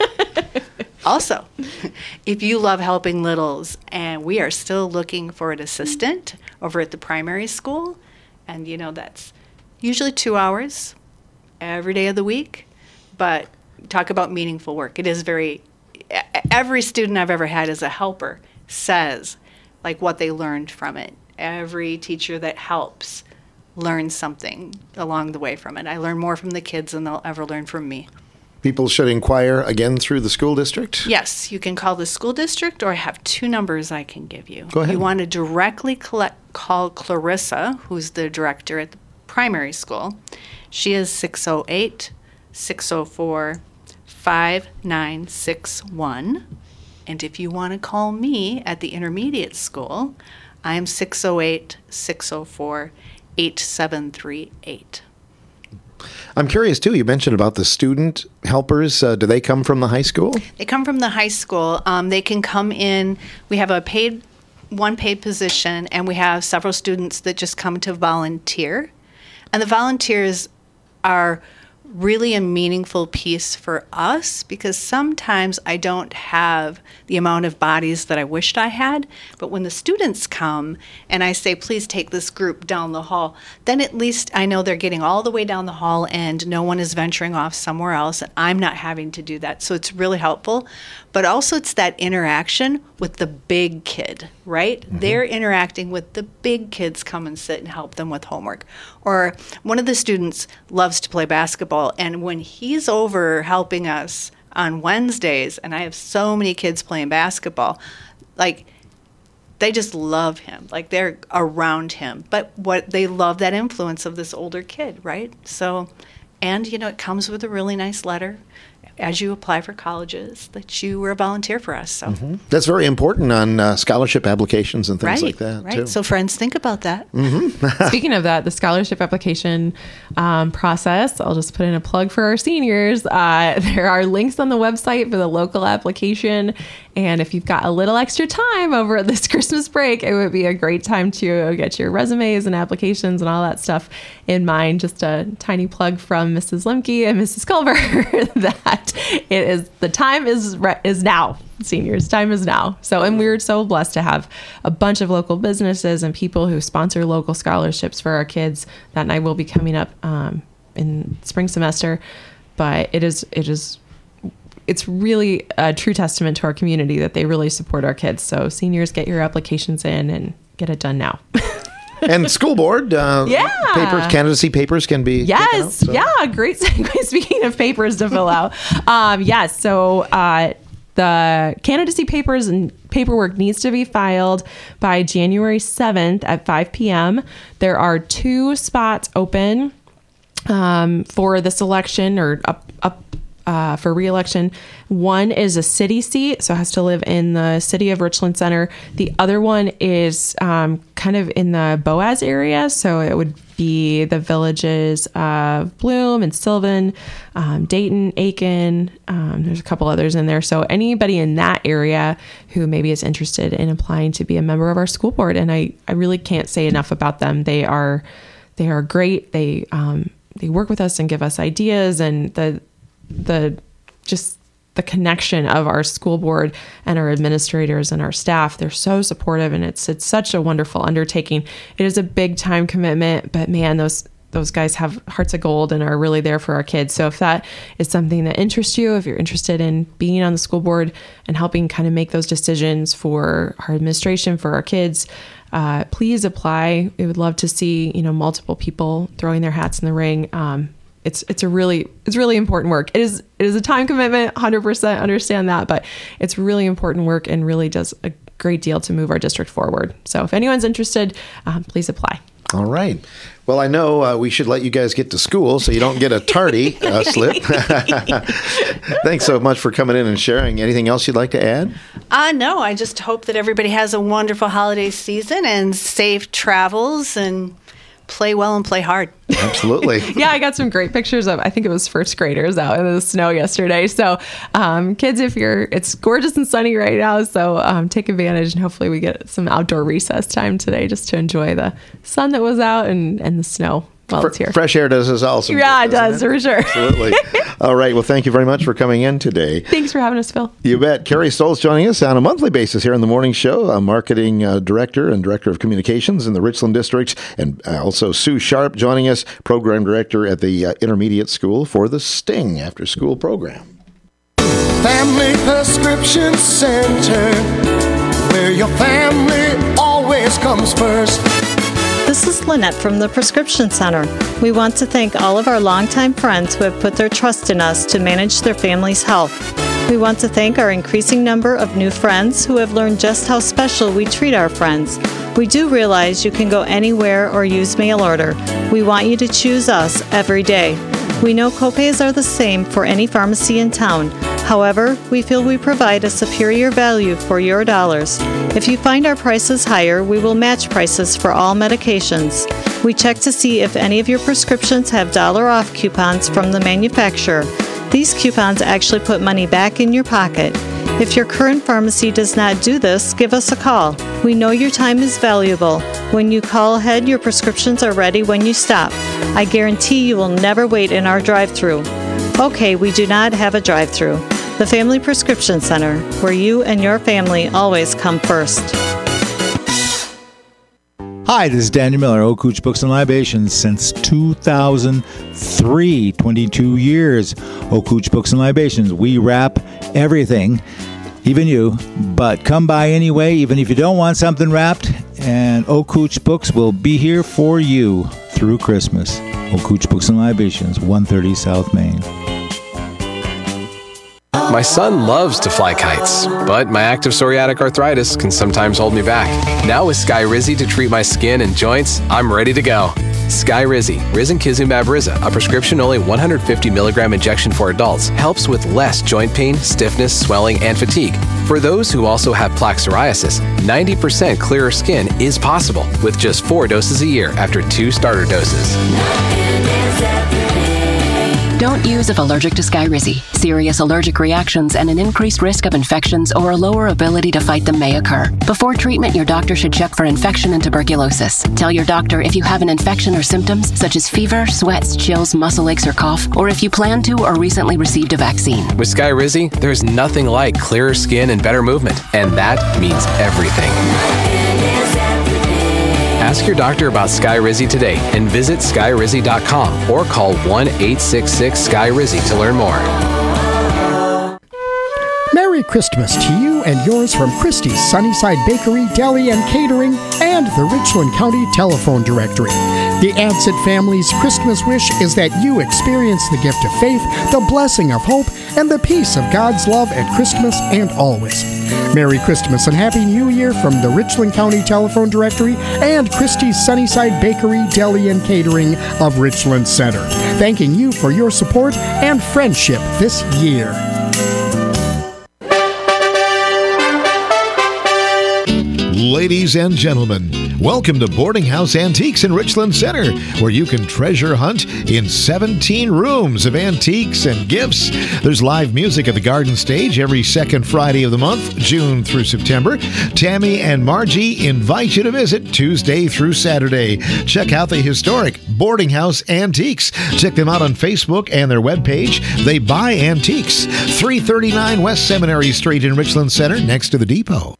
[SPEAKER 18] Also, if you love helping littles, and we are still looking for an assistant over at the primary school, and that's usually 2 hours every day of the week, but talk about meaningful work. It is every student I've ever had as a helper says what they learned from it. Every teacher that helps learns something along the way from it. I learn more from the kids than they'll ever learn from me.
[SPEAKER 2] People should inquire again through the school district?
[SPEAKER 18] Yes, you can call the school district, or I have 2 numbers I can give you.
[SPEAKER 2] Go ahead.
[SPEAKER 18] You want to directly call Clarissa, who's the director at the primary school. She is 608-604-5961. And if you want to call me at the intermediate school, I am 608-604-8738.
[SPEAKER 2] I'm curious, too. You mentioned about the student helpers. Do they come from the high school?
[SPEAKER 18] They come from the high school. They can come in. We have one paid position, and we have several students that just come to volunteer. And the volunteers are really a meaningful piece for us, because sometimes I don't have the amount of bodies that I wished I had. But when the students come and I say, please take this group down the hall, then at least I know they're getting all the way down the hall and no one is venturing off somewhere else, and I'm not having to do that. So it's really helpful. But also it's that interaction with the big kid, right? Mm-hmm. They're interacting with the big kids, come and sit and help them with homework. Or one of the students loves to play basketball, and when he's over helping us on Wednesdays, and I have so many kids playing basketball, they just love him. They're around him. But they love that influence of this older kid, right? So, and it comes with a really nice letter as you apply for colleges that you were a volunteer for us. So
[SPEAKER 2] That's very important on scholarship applications and things like that.
[SPEAKER 18] Right.
[SPEAKER 2] Too.
[SPEAKER 18] So friends, think about that.
[SPEAKER 2] Mm-hmm.
[SPEAKER 17] Speaking of that, the scholarship application process, I'll just put in a plug for our seniors. There are links on the website for the local application. And if you've got a little extra time over this Christmas break, it would be a great time to get your resumes and applications and all that stuff in mind. Just a tiny plug from Mrs. Lemke and Mrs. Culver that the time is now. Seniors, time is now. So, and we're so blessed to have a bunch of local businesses and people who sponsor local scholarships for our kids. That night will be coming up in spring semester, but it's really a true testament to our community that they really support our kids. So seniors, get your applications in and get it done now.
[SPEAKER 2] And school board, candidacy papers can be taken out, so.
[SPEAKER 17] Yeah, great segue. Speaking of papers to fill out. So The candidacy papers and paperwork needs to be filed by January 7th at 5 p.m. There are 2 spots open for this election or for re-election. One is a city seat, so it has to live in the city of Richland Center. The other one is kind of in the Boaz area, so it would be the villages of Bloom and Sylvan, Dayton, Aiken. There's a couple others in there. So anybody in that area who maybe is interested in applying to be a member of our school board, and I really can't say enough about them. They are great. They work with us and give us ideas, and the connection of our school board and our administrators and our staff. They're so supportive, and it's such a wonderful undertaking. It is a big time commitment, but man, those guys have hearts of gold and are really there for our kids. So if that is something that interests you, if you're interested in being on the school board and helping kind of make those decisions for our administration, for our kids, please apply. We would love to see, multiple people throwing their hats in the ring. It's really important work. It is a time commitment, 100% understand that, but it's really important work and really does a great deal to move our district forward. So if anyone's interested, please apply.
[SPEAKER 2] All right. Well, I know we should let you guys get to school so you don't get a tardy slip. Thanks so much for coming in and sharing. Anything else you'd like to add?
[SPEAKER 18] No, I just hope that everybody has a wonderful holiday season and safe travels and play well and play hard.
[SPEAKER 2] Absolutely.
[SPEAKER 17] Yeah, I got some great pictures of, I think it was first graders out in the snow yesterday. So kids, it's gorgeous and sunny right now. So take advantage, and hopefully we get some outdoor recess time today just to enjoy the sun that was out and the snow while it's here.
[SPEAKER 2] Fresh air does us also.
[SPEAKER 17] Yeah, it does, for sure.
[SPEAKER 2] Absolutely. All right. Well, thank you very much for coming in today.
[SPEAKER 17] Thanks for having us, Phil.
[SPEAKER 2] You bet. Carrie Stoll's joining us on a monthly basis here on the morning show, a marketing director and director of communications in the Richland district, and also Sue Sharp joining us, program director at the intermediate school for the Sting after school program.
[SPEAKER 1] Family Prescription Center, where your family always comes first.
[SPEAKER 19] This is Lynette from the Prescription Center. We want to thank all of our longtime friends who have put their trust in us to manage their family's health. We want to thank our increasing number of new friends who have learned just how special we treat our friends. We do realize you can go anywhere or use mail order. We want you to choose us every day. We know copays are the same for any pharmacy in town. However, we feel we provide a superior value for your dollars. If you find our prices higher, we will match prices for all medications. We check to see if any of your prescriptions have $off coupons from the manufacturer. These coupons actually put money back in your pocket. If your current pharmacy does not do this, give us a call. We know your time is valuable. When you call ahead, your prescriptions are ready when you stop. I guarantee you will never wait in our drive-thru. Okay, we do not have a drive-thru. The Family Prescription Center, where you and your family always come first.
[SPEAKER 20] Hi, this is Daniel Miller, Oak Hooch Books and Libations since 2003, 22 years. Oak Hooch Books and Libations, we wrap everything, even you, but come by anyway, even if you don't want something wrapped, and Oak Hooch Books will be here for you through Christmas. Oak Hooch Books and Libations, 130 South Main.
[SPEAKER 21] My son loves to fly kites, but my active psoriatic arthritis can sometimes hold me back. Now with Skyrizi to treat my skin and joints, I'm ready to go. Skyrizi, Risankizumab Riza, a prescription-only 150 milligram injection for adults, helps with less joint pain, stiffness, swelling, and fatigue. For those who also have plaque psoriasis, 90% clearer skin is possible with just 4 doses a year after 2 starter doses.
[SPEAKER 22] Don't use if allergic to Skyrizi. Serious allergic reactions and an increased risk of infections or a lower ability to fight them may occur. Before treatment, your doctor should check for infection and tuberculosis. Tell your doctor if you have an infection or symptoms such as fever, sweats, chills, muscle aches, or cough, or if you plan to or recently received a vaccine.
[SPEAKER 21] With Skyrizi, there's nothing like clearer skin and better movement, and that means everything. Ask your doctor about Skyrizi today and visit Skyrizi.com or call 1-866-SKY-RIZI to learn more.
[SPEAKER 23] Merry Christmas to you and yours from Christie's Sunnyside Bakery, Deli, and Catering, and the Richland County Telephone Directory. The Adsit family's Christmas wish is that you experience the gift of faith, the blessing of hope, and the peace of God's love at Christmas and always. Merry Christmas and Happy New Year from the Richland County Telephone Directory and Christie's Sunnyside Bakery, Deli, and Catering of Richland Center. Thanking you for your support and friendship this year.
[SPEAKER 2] Ladies and gentlemen, welcome to Boarding House Antiques in Richland Center, where you can treasure hunt in 17 rooms of antiques and gifts. There's live music at the Garden Stage every second Friday of the month, June through September. Tammy and Margie invite you to visit Tuesday through Saturday. Check out the historic Boarding House Antiques. Check them out on Facebook and their webpage. They buy antiques. 339 West Seminary Street in Richland Center, next to the depot.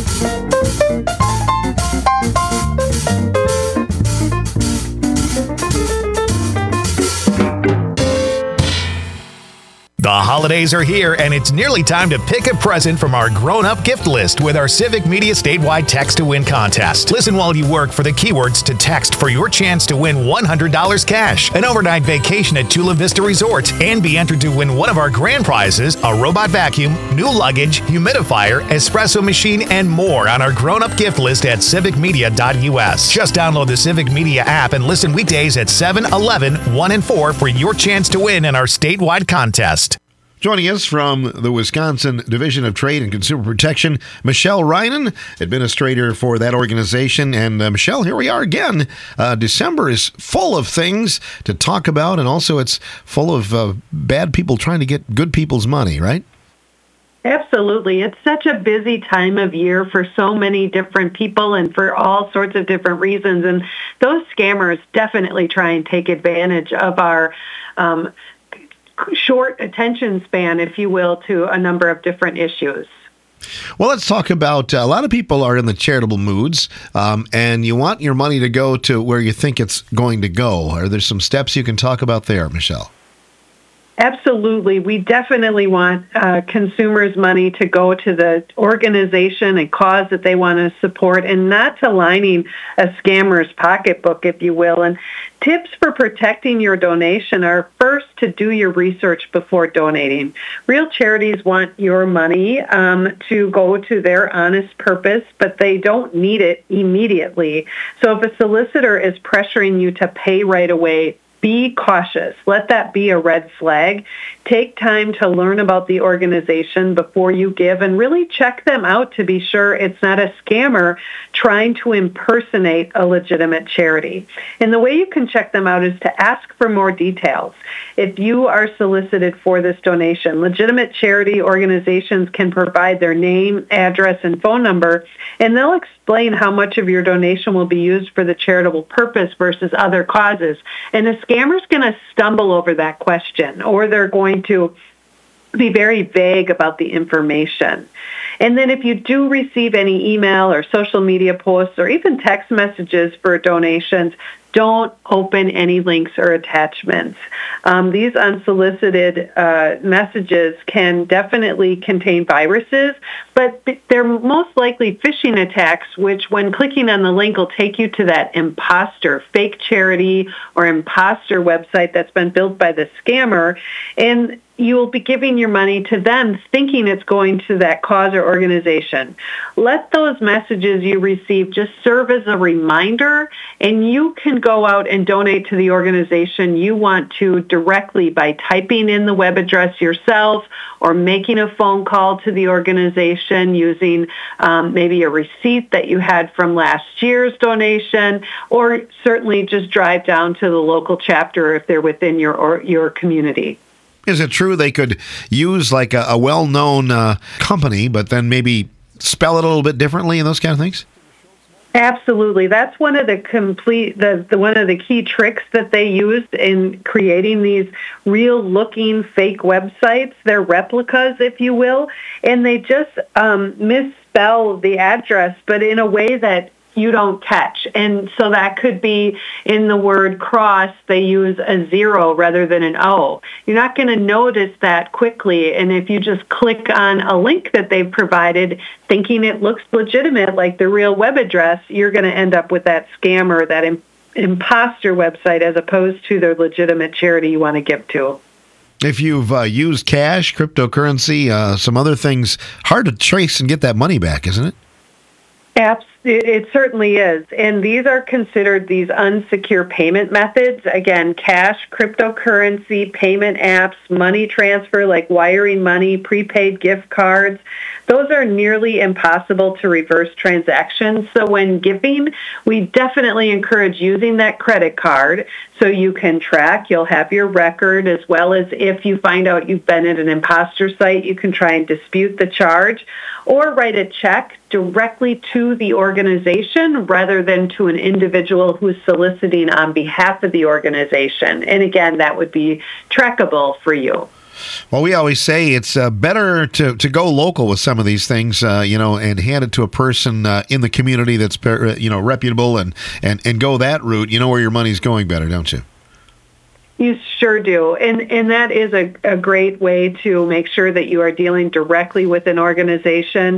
[SPEAKER 4] The holidays are here, and it's nearly time to pick a present from our grown-up gift list with our Civic Media statewide Text to Win contest. Listen while you work for the keywords to text for your chance to win $100 cash, an overnight vacation at Chula Vista Resort, and be entered to win one of our grand prizes, a robot vacuum, new luggage, humidifier, espresso machine, and more on our grown-up gift list at civicmedia.us. Just download the Civic Media app and listen weekdays at 7, 11, 1, and 4 for your chance to win in our statewide contest.
[SPEAKER 2] Joining us from the Wisconsin Division of Trade and Consumer Protection, Michelle Reinen, administrator for that organization. And Michelle, here we are again. December is full of things to talk about, and also it's full of bad people trying to get good people's money, right?
[SPEAKER 5] Absolutely. It's such a busy time of year for so many different people and for all sorts of different reasons. And those scammers definitely try and take advantage of our short attention span, if you will, to a number of different issues.
[SPEAKER 2] Well, let's talk about a lot of people are in the charitable moods, and you want your money to go to where you think it's going to go. Are there some steps you can talk about there, Michelle?
[SPEAKER 5] Absolutely. We definitely want consumers' money to go to the organization and cause that they want to support and not to lining a scammer's pocketbook, if you will. And tips for protecting your donation are first to do your research before donating. Real charities want your money to go to their honest purpose, but they don't need it immediately. So if a solicitor is pressuring you to pay right away, be cautious. Let that be a red flag. Take time to learn about the organization before you give and really check them out to be sure it's not a scammer trying to impersonate a legitimate charity. And the way you can check them out is to ask for more details. If you are solicited for this donation, legitimate charity organizations can provide their name, address, and phone number, and they'll explain how much of your donation will be used for the charitable purpose versus other causes. And a scammer's going to stumble over that question, or they're going to be very vague about the information. And then if you do receive any email or social media posts or even text messages for donations, don't open any links or attachments. These unsolicited messages can definitely contain viruses, but they're most likely phishing attacks, which when clicking on the link will take you to that imposter, fake charity or imposter website that's been built by the scammer, and you will be giving your money to them thinking it's going to that cause or organization. Let those messages you receive just serve as a reminder, and you can go out and donate to the organization you want to directly by typing in the web address yourself or making a phone call to the organization using maybe a receipt that you had from last year's donation, or certainly just drive down to the local chapter if they're within your community.
[SPEAKER 2] Is it true they could use like a well-known company, but then maybe spell it a little bit differently and those kind of things?
[SPEAKER 5] Absolutely. That's one of the one of the key tricks that they used in creating these real-looking fake websites. They're replicas, if you will, and they just misspell the address, but in a way that you don't catch. And so that could be in the word cross, they use a 0 rather than an O. You're not going to notice that quickly. And if you just click on a link that they've provided, thinking it looks legitimate like the real web address, you're going to end up with that scam or that imposter website as opposed to the legitimate charity you want to give to.
[SPEAKER 2] If you've used cash, cryptocurrency, some other things, hard to trace and get that money back, isn't it?
[SPEAKER 5] It certainly is. And these are considered these unsecure payment methods. Again, cash, cryptocurrency, payment apps, money transfer like wiring money, prepaid gift cards. Those are nearly impossible to reverse transactions. So when giving, we definitely encourage using that credit card so you can track. You'll have your record, as well as if you find out you've been at an imposter site, you can try and dispute the charge or write a check directly to the organization rather than to an individual who's soliciting on behalf of the organization. And again, that would be trackable for you.
[SPEAKER 2] Well, we always say it's better to go local with some of these things, and hand it to a person in the community that's, reputable and go that route. You know where your money's going better, don't you?
[SPEAKER 5] You sure do. And that is a great way to make sure that you are dealing directly with an organization.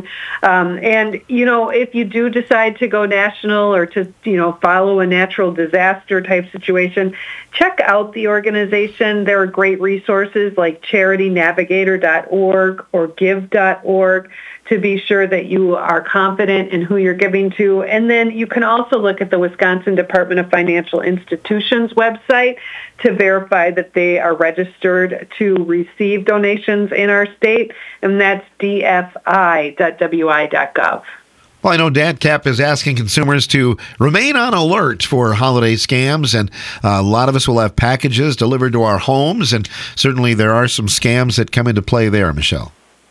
[SPEAKER 5] If you do decide to go national or to, follow a natural disaster type situation, check out the organization. There are great resources like charitynavigator.org or give.org to be sure that you are confident in who you're giving to. And then you can also look at the Wisconsin Department of Financial Institutions website to verify that they are registered to receive donations in our state, and that's dfi.wi.gov.
[SPEAKER 2] Well, I know DATCAP is asking consumers to remain on alert for holiday scams, and a lot of us will have packages delivered to our homes, and certainly there are some scams that come into play there, Michelle.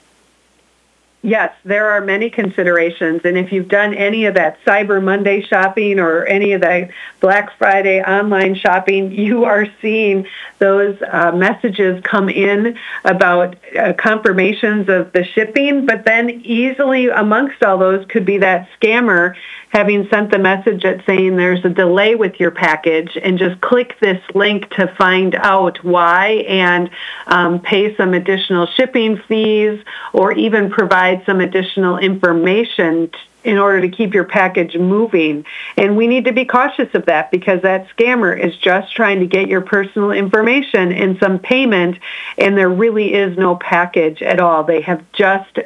[SPEAKER 5] Yes, there are many considerations, and if you've done any of that Cyber Monday shopping or any of the Black Friday online shopping, you are seeing those messages come in about confirmations of the shipping, but then easily amongst all those could be that scammer having sent the message that's saying there's a delay with your package, and just click this link to find out why and pay some additional shipping fees or even provide some additional information in order to keep your package moving. And we need to be cautious of that because that scammer is just trying to get your personal information and some payment, and there really is no package at all. They have just,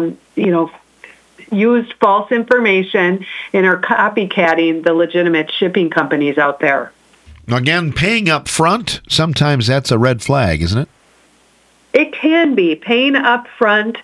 [SPEAKER 5] used false information and are copycatting the legitimate shipping companies out there.
[SPEAKER 2] Again, paying up front, sometimes that's a red flag, isn't it?
[SPEAKER 5] It can be. Paying up front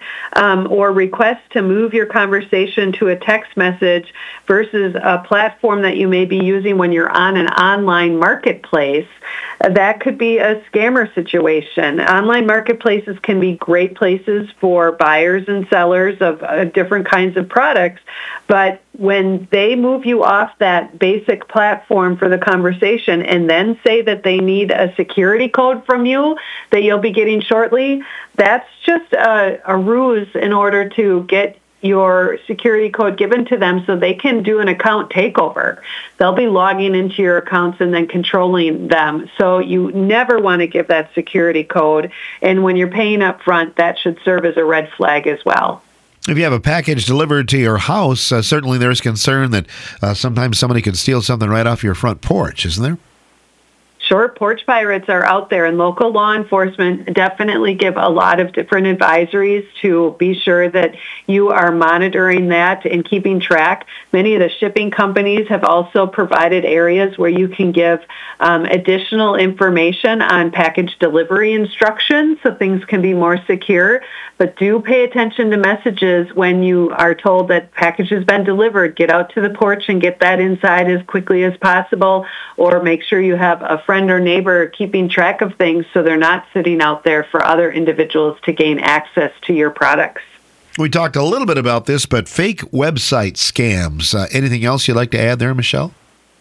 [SPEAKER 5] or request to move your conversation to a text message versus a platform that you may be using when you're on an online marketplace, that could be a scammer situation. Online marketplaces can be great places for buyers and sellers of different kinds of products, but when they move you off that basic platform for the conversation and then say that they need a security code from you that you'll be getting shortly, that's just a ruse in order to get your security code given to them so they can do an account takeover. They'll be logging into your accounts and then controlling them. So you never want to give that security code. And when you're paying up front, that should serve as a red flag as well.
[SPEAKER 2] If you have a package delivered to your house, certainly there's concern that sometimes somebody could steal something right off your front porch, isn't there?
[SPEAKER 5] Sure, porch pirates are out there, and local law enforcement definitely give a lot of different advisories to be sure that you are monitoring that and keeping track. Many of the shipping companies have also provided areas where you can give additional information on package delivery instructions so things can be more secure. But do pay attention to messages when you are told that package has been delivered. Get out to the porch and get that inside as quickly as possible, or make sure you have a friend or neighbor keeping track of things so they're not sitting out there for other individuals to gain access to your products.
[SPEAKER 2] We talked a little bit about this, but fake website scams. Anything else you'd like to add there, Michelle?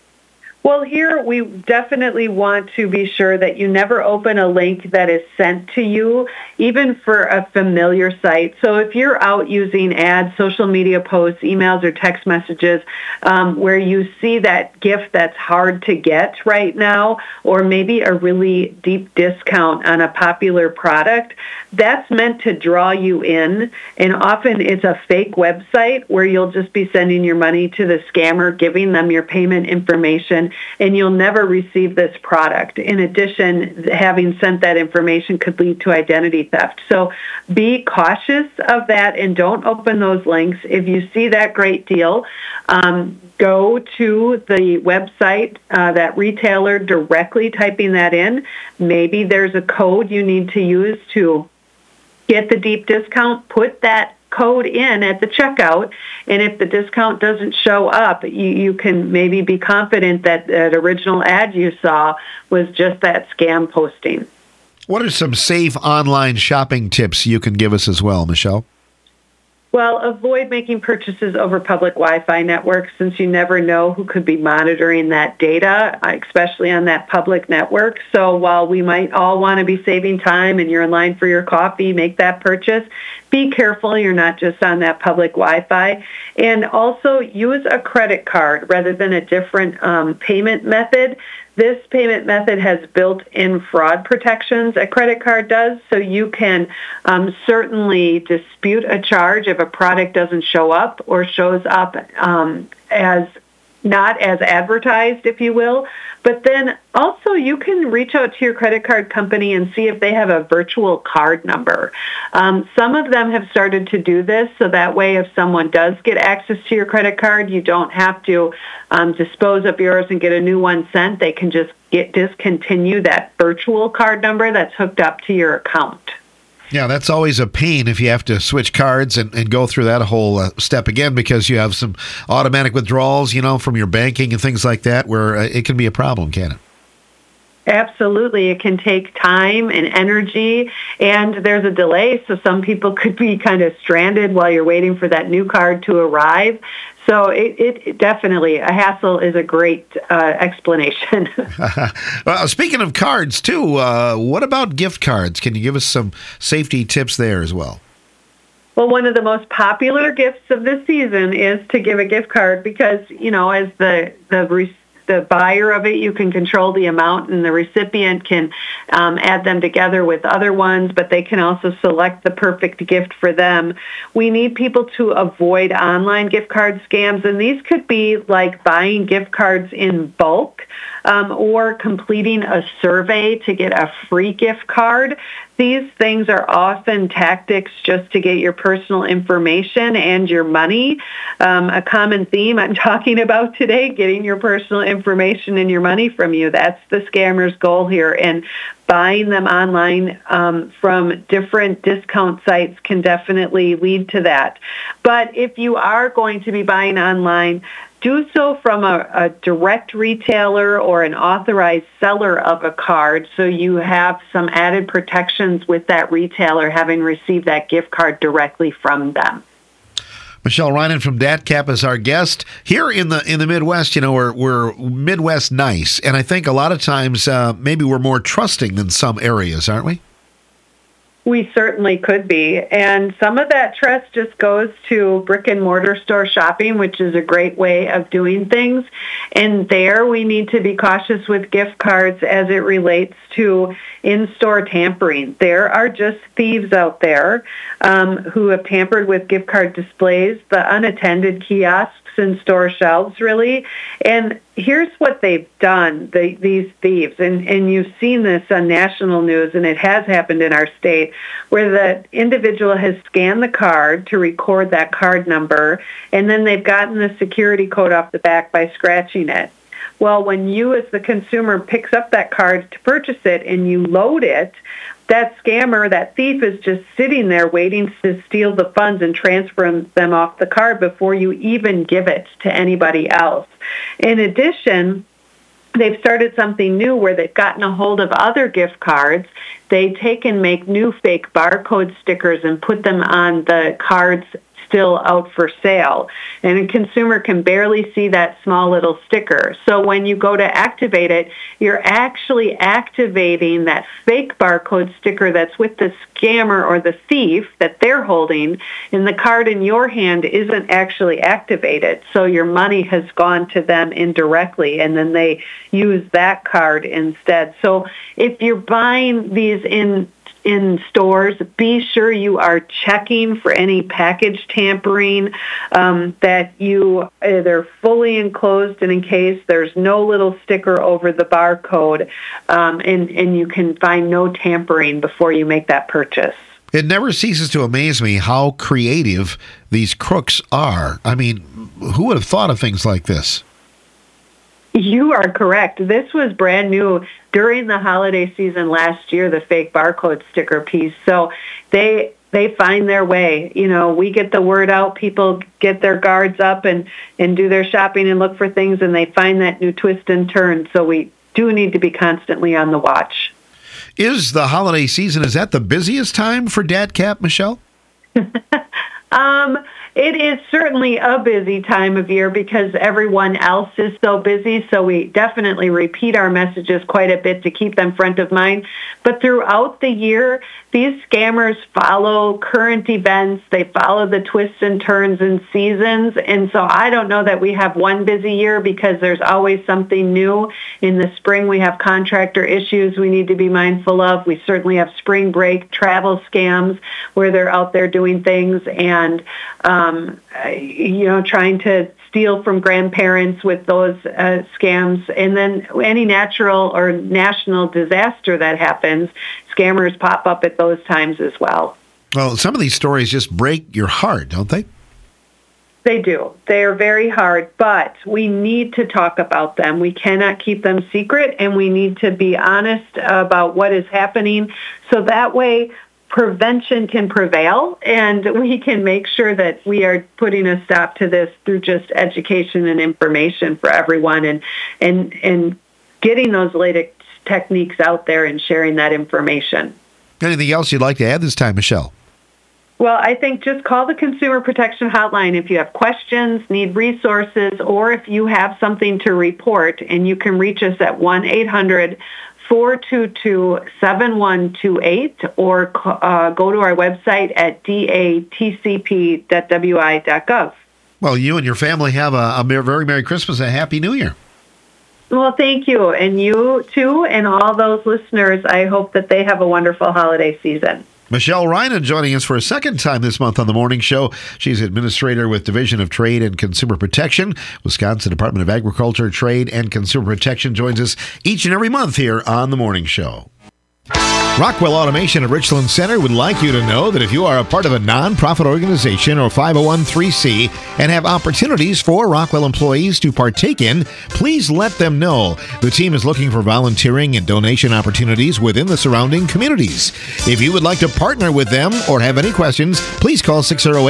[SPEAKER 5] Well, here we definitely want to be sure that you never open a link that is sent to you, even for a familiar site. So if you're out using ads, social media posts, emails, or text messages where you see that gift that's hard to get right now, or maybe a really deep discount on a popular product, that's meant to draw you in. And often it's a fake website where you'll just be sending your money to the scammer, giving them your payment information, information, and you'll never receive this product. In addition, having sent that information could lead to identity theft. So be cautious of that and don't open those links. If you see that great deal, go to the website, that retailer, directly typing that in. Maybe there's a code you need to use to get the deep discount. Put that code in at the checkout, and if the discount doesn't show up, you can maybe be confident that that original ad you saw was just that scam posting.
[SPEAKER 2] What are some safe online shopping tips you can give us as well, Michelle?
[SPEAKER 5] Well, avoid making purchases over public Wi-Fi networks, since you never know who could be monitoring that data, especially on that public network. So while we might all want to be saving time and you're in line for your coffee, make that purchase, be careful you're not just on that public Wi-Fi. And also use a credit card rather than a different payment method. This payment method has built-in fraud protections. A credit card does, so you can certainly dispute a charge if a product doesn't show up or shows up as not as advertised, if you will. But then also you can reach out to your credit card company and see if they have a virtual card number. Some of them have started to do this, so that way if someone does get access to your credit card, you don't have to dispose of yours and get a new one sent. They can just discontinue that virtual card number that's hooked up to your account.
[SPEAKER 2] Yeah, that's always a pain if you have to switch cards and go through that whole step again, because you have some automatic withdrawals, from your banking and things like that, where it can be a problem, can't it?
[SPEAKER 5] Absolutely. It can take time and energy, and there's a delay, so some people could be kind of stranded while you're waiting for that new card to arrive. So it definitely, a hassle is a great explanation.
[SPEAKER 2] Speaking of cards, too, what about gift cards? Can you give us some safety tips there as well?
[SPEAKER 5] Well, one of the most popular gifts of this season is to give a gift card because, as the buyer of it, you can control the amount, and the recipient can add them together with other ones, but they can also select the perfect gift for them. We need people to avoid online gift card scams, and these could be like buying gift cards in bulk or completing a survey to get a free gift card. These things are often tactics just to get your personal information and your money. A common theme I'm talking about today, getting your personal information and your money from you. That's the scammer's goal here. And buying them online from different discount sites can definitely lead to that. But if you are going to be buying online, do so from a direct retailer or an authorized seller of a card, so you have some added protections with that retailer having received that gift card directly from them.
[SPEAKER 2] Michelle Reinen from DATCAP is our guest. Here in the Midwest, we're Midwest nice, and I think a lot of times maybe we're more trusting than some areas, aren't we?
[SPEAKER 5] We certainly could be. And some of that trust just goes to brick and mortar store shopping, which is a great way of doing things. And there we need to be cautious with gift cards as it relates to in-store tampering. There are just thieves out there who have tampered with gift card displays, the unattended kiosks and store shelves, really. And here's what they've done, these thieves, and you've seen this on national news, and it has happened in our state, where the individual has scanned the card to record that card number, and then they've gotten the security code off the back by scratching it. Well, when you as the consumer picks up that card to purchase it and you load it, that scammer, that thief, is just sitting there waiting to steal the funds and transfer them off the card before you even give it to anybody else. In addition, they've started something new where they've gotten a hold of other gift cards. They take and make new fake barcode stickers and put them on the cards still out for sale. And a consumer can barely see that small little sticker. So when you go to activate it, you're actually activating that fake barcode sticker that's with the scammer or the thief that they're holding, and the card in your hand isn't actually activated. So your money has gone to them indirectly, and then they use that card instead. So if you're buying these in in stores, be sure you are checking for any package tampering, that they're fully enclosed and encased. There's no little sticker over the barcode, and you can find no tampering before you make that purchase.
[SPEAKER 2] It never ceases to amaze me how creative these crooks are. I mean, who would have thought of things like this?
[SPEAKER 5] You are correct. This was brand new during the holiday season last year, the fake barcode sticker piece. So they find their way. You know, we get the word out, people get their guards up and do their shopping and look for things, and they find that new twist and turn. So we do need to be constantly on the watch.
[SPEAKER 2] Is the holiday season, is that the busiest time for DADCAP, Michelle?
[SPEAKER 5] It is certainly a busy time of year because everyone else is so busy, so we definitely repeat our messages quite a bit to keep them front of mind. But throughout the year, these scammers follow current events. They follow the twists and turns and seasons. And so I don't know that we have one busy year because there's always something new. In the spring, we have contractor issues we need to be mindful of. We certainly have spring break travel scams where they're out there doing things and trying to steal from grandparents with those scams. And then any natural or national disaster that happens, scammers pop up at those times as well.
[SPEAKER 2] Well, some of these stories just break your heart, don't they?
[SPEAKER 5] They do. They are very hard, but we need to talk about them. We cannot keep them secret, and we need to be honest about what is happening so that way prevention can prevail, and we can make sure that we are putting a stop to this through just education and information for everyone and getting those latest techniques out there and sharing that information.
[SPEAKER 2] Anything else you'd like to add this time, Michelle?
[SPEAKER 5] Well, I think just call the Consumer Protection Hotline if you have questions, need resources, or if you have something to report, and you can reach us at 1-800-422-7128 or go to our website at datcp.wi.gov.
[SPEAKER 2] Well, you and your family have a very Merry Christmas and a Happy New Year.
[SPEAKER 5] Well, thank you. And you too, and all those listeners, I hope that they have a wonderful holiday season.
[SPEAKER 2] Michelle Reinen joining us for a second time this month on The Morning Show. She's administrator with Division of Trade and Consumer Protection. Wisconsin Department of Agriculture, Trade, and Consumer Protection joins us each and every month here on The Morning Show. Rockwell Automation at Richland Center would like you to know that if you are a part of a nonprofit organization or 501(c) and have opportunities for Rockwell employees to partake in, please let them know. The team is looking for volunteering and donation opportunities within the surrounding communities. If you would like to partner with them or have any questions, please call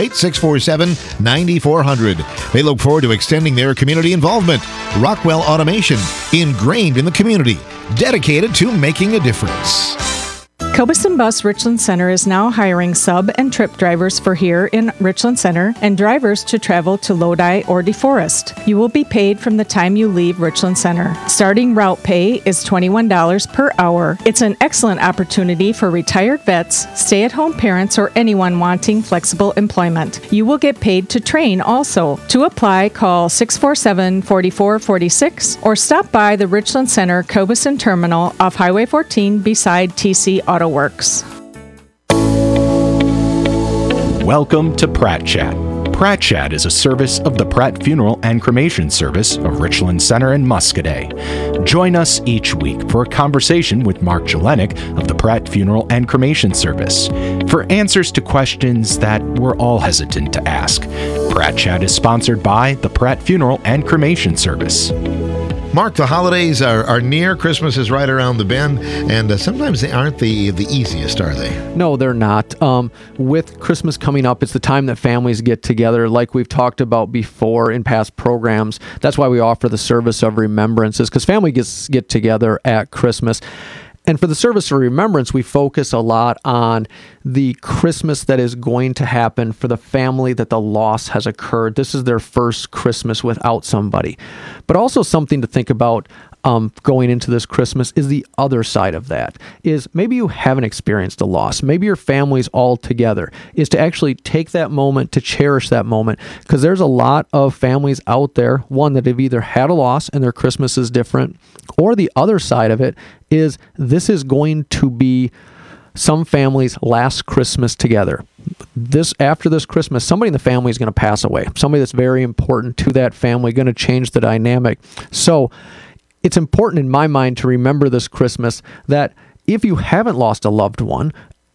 [SPEAKER 2] 608-647-9400. They look forward to extending their community involvement. Rockwell Automation, ingrained in the community, dedicated to making a difference.
[SPEAKER 3] Cobus and Bus Richland Center is now hiring sub and trip drivers for here in Richland Center and drivers to travel to Lodi or DeForest. You will be paid from the time you leave Richland Center. Starting route pay is $21 per hour. It's an excellent opportunity for retired vets, stay-at-home parents, or anyone wanting flexible employment. You will get paid to train also. To apply, call 647-4446 or stop by the Richland Center Cobus and Terminal off Highway 14 beside TC Auto Works.
[SPEAKER 4] Welcome to Pratt Chat. Pratt Chat is a service of the Pratt Funeral and Cremation Service of Richland Center and Muscadet. Join us each week for a conversation with Mark Jelenic of the Pratt Funeral and Cremation Service for answers to questions that we're all hesitant to ask. Pratt Chat is sponsored by the Pratt Funeral and Cremation Service.
[SPEAKER 2] Mark, the holidays are near. Christmas is right around the bend, and sometimes they aren't the easiest, are they?
[SPEAKER 10] No, they're not. With Christmas coming up, it's the time that families get together, like we've talked about before in past programs. That's why we offer the service of remembrances, because families get together at Christmas. And for the service of remembrance, we focus a lot on the Christmas that is going to happen for the family that the loss has occurred. This is their first Christmas without somebody. But also something to think about going into this Christmas is the other side of that, is maybe you haven't experienced a loss. Maybe your family's all together, is to actually take that moment to cherish that moment, because there's a lot of families out there, one, that have either had a loss and their Christmas is different, or the other side of it is this is going to be some families last Christmas together. After this Christmas, somebody in the family is going to pass away. Somebody that's very important to that family, going to change the dynamic. So it's important in my mind to remember this Christmas that if you haven't lost a loved one,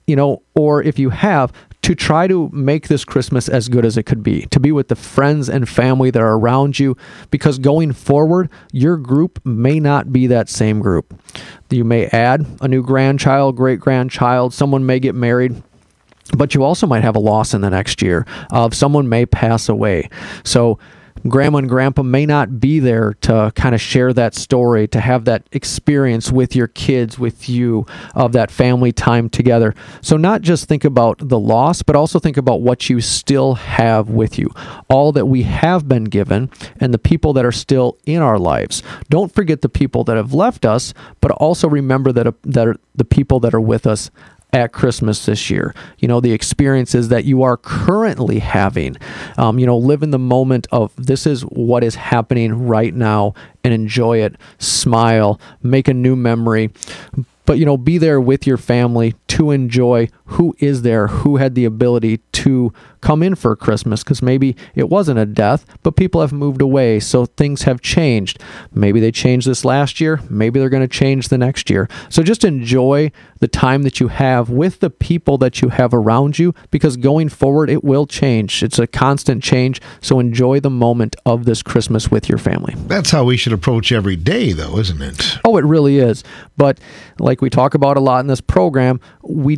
[SPEAKER 10] or if you have, to try to make this Christmas as good as it could be, to be with the friends and family that are around you, because going forward, your group may not be that same group. You may add a new grandchild, great-grandchild, someone may get married, but you also might have a loss in the next year of someone may pass away. So Grandma and Grandpa may not be there to kind of share that story, to have that experience with your kids, with you, of that family time together. So not just think about the loss, but also think about what you still have with you, all that we have been given, and the people that are still in our lives. Don't forget the people that have left us, but also remember that are the people that are with us at Christmas this year. The experiences that you are currently having. Live in the moment of this is what is happening right now and enjoy it. Smile, make a new memory. But, be there with your family to enjoy who is there, who had the ability to come in for Christmas, because maybe it wasn't a death, but people have moved away, so things have changed. Maybe they changed this last year, maybe they're going to change the next year. So just enjoy the time that you have with the people that you have around you, because going forward, it will change. It's a constant change, so enjoy the moment of this Christmas with your family.
[SPEAKER 2] That's how we should approach every day, though, isn't it?
[SPEAKER 10] Oh, it really is. But like we talk about a lot in this program, we're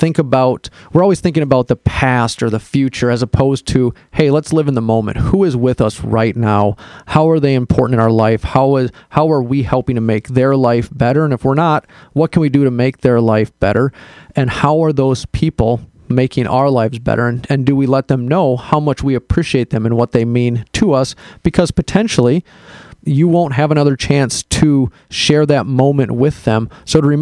[SPEAKER 10] always thinking about the past or the future as opposed to, hey, let's live in the moment. Who is with us right now? How are they important in our life? How are we helping to make their life better? And if we're not, what can we do to make their life better? And how are those people making our lives better? And do we let them know how much we appreciate them and what they mean to us? Because potentially you won't have another chance to share that moment with them. So to remember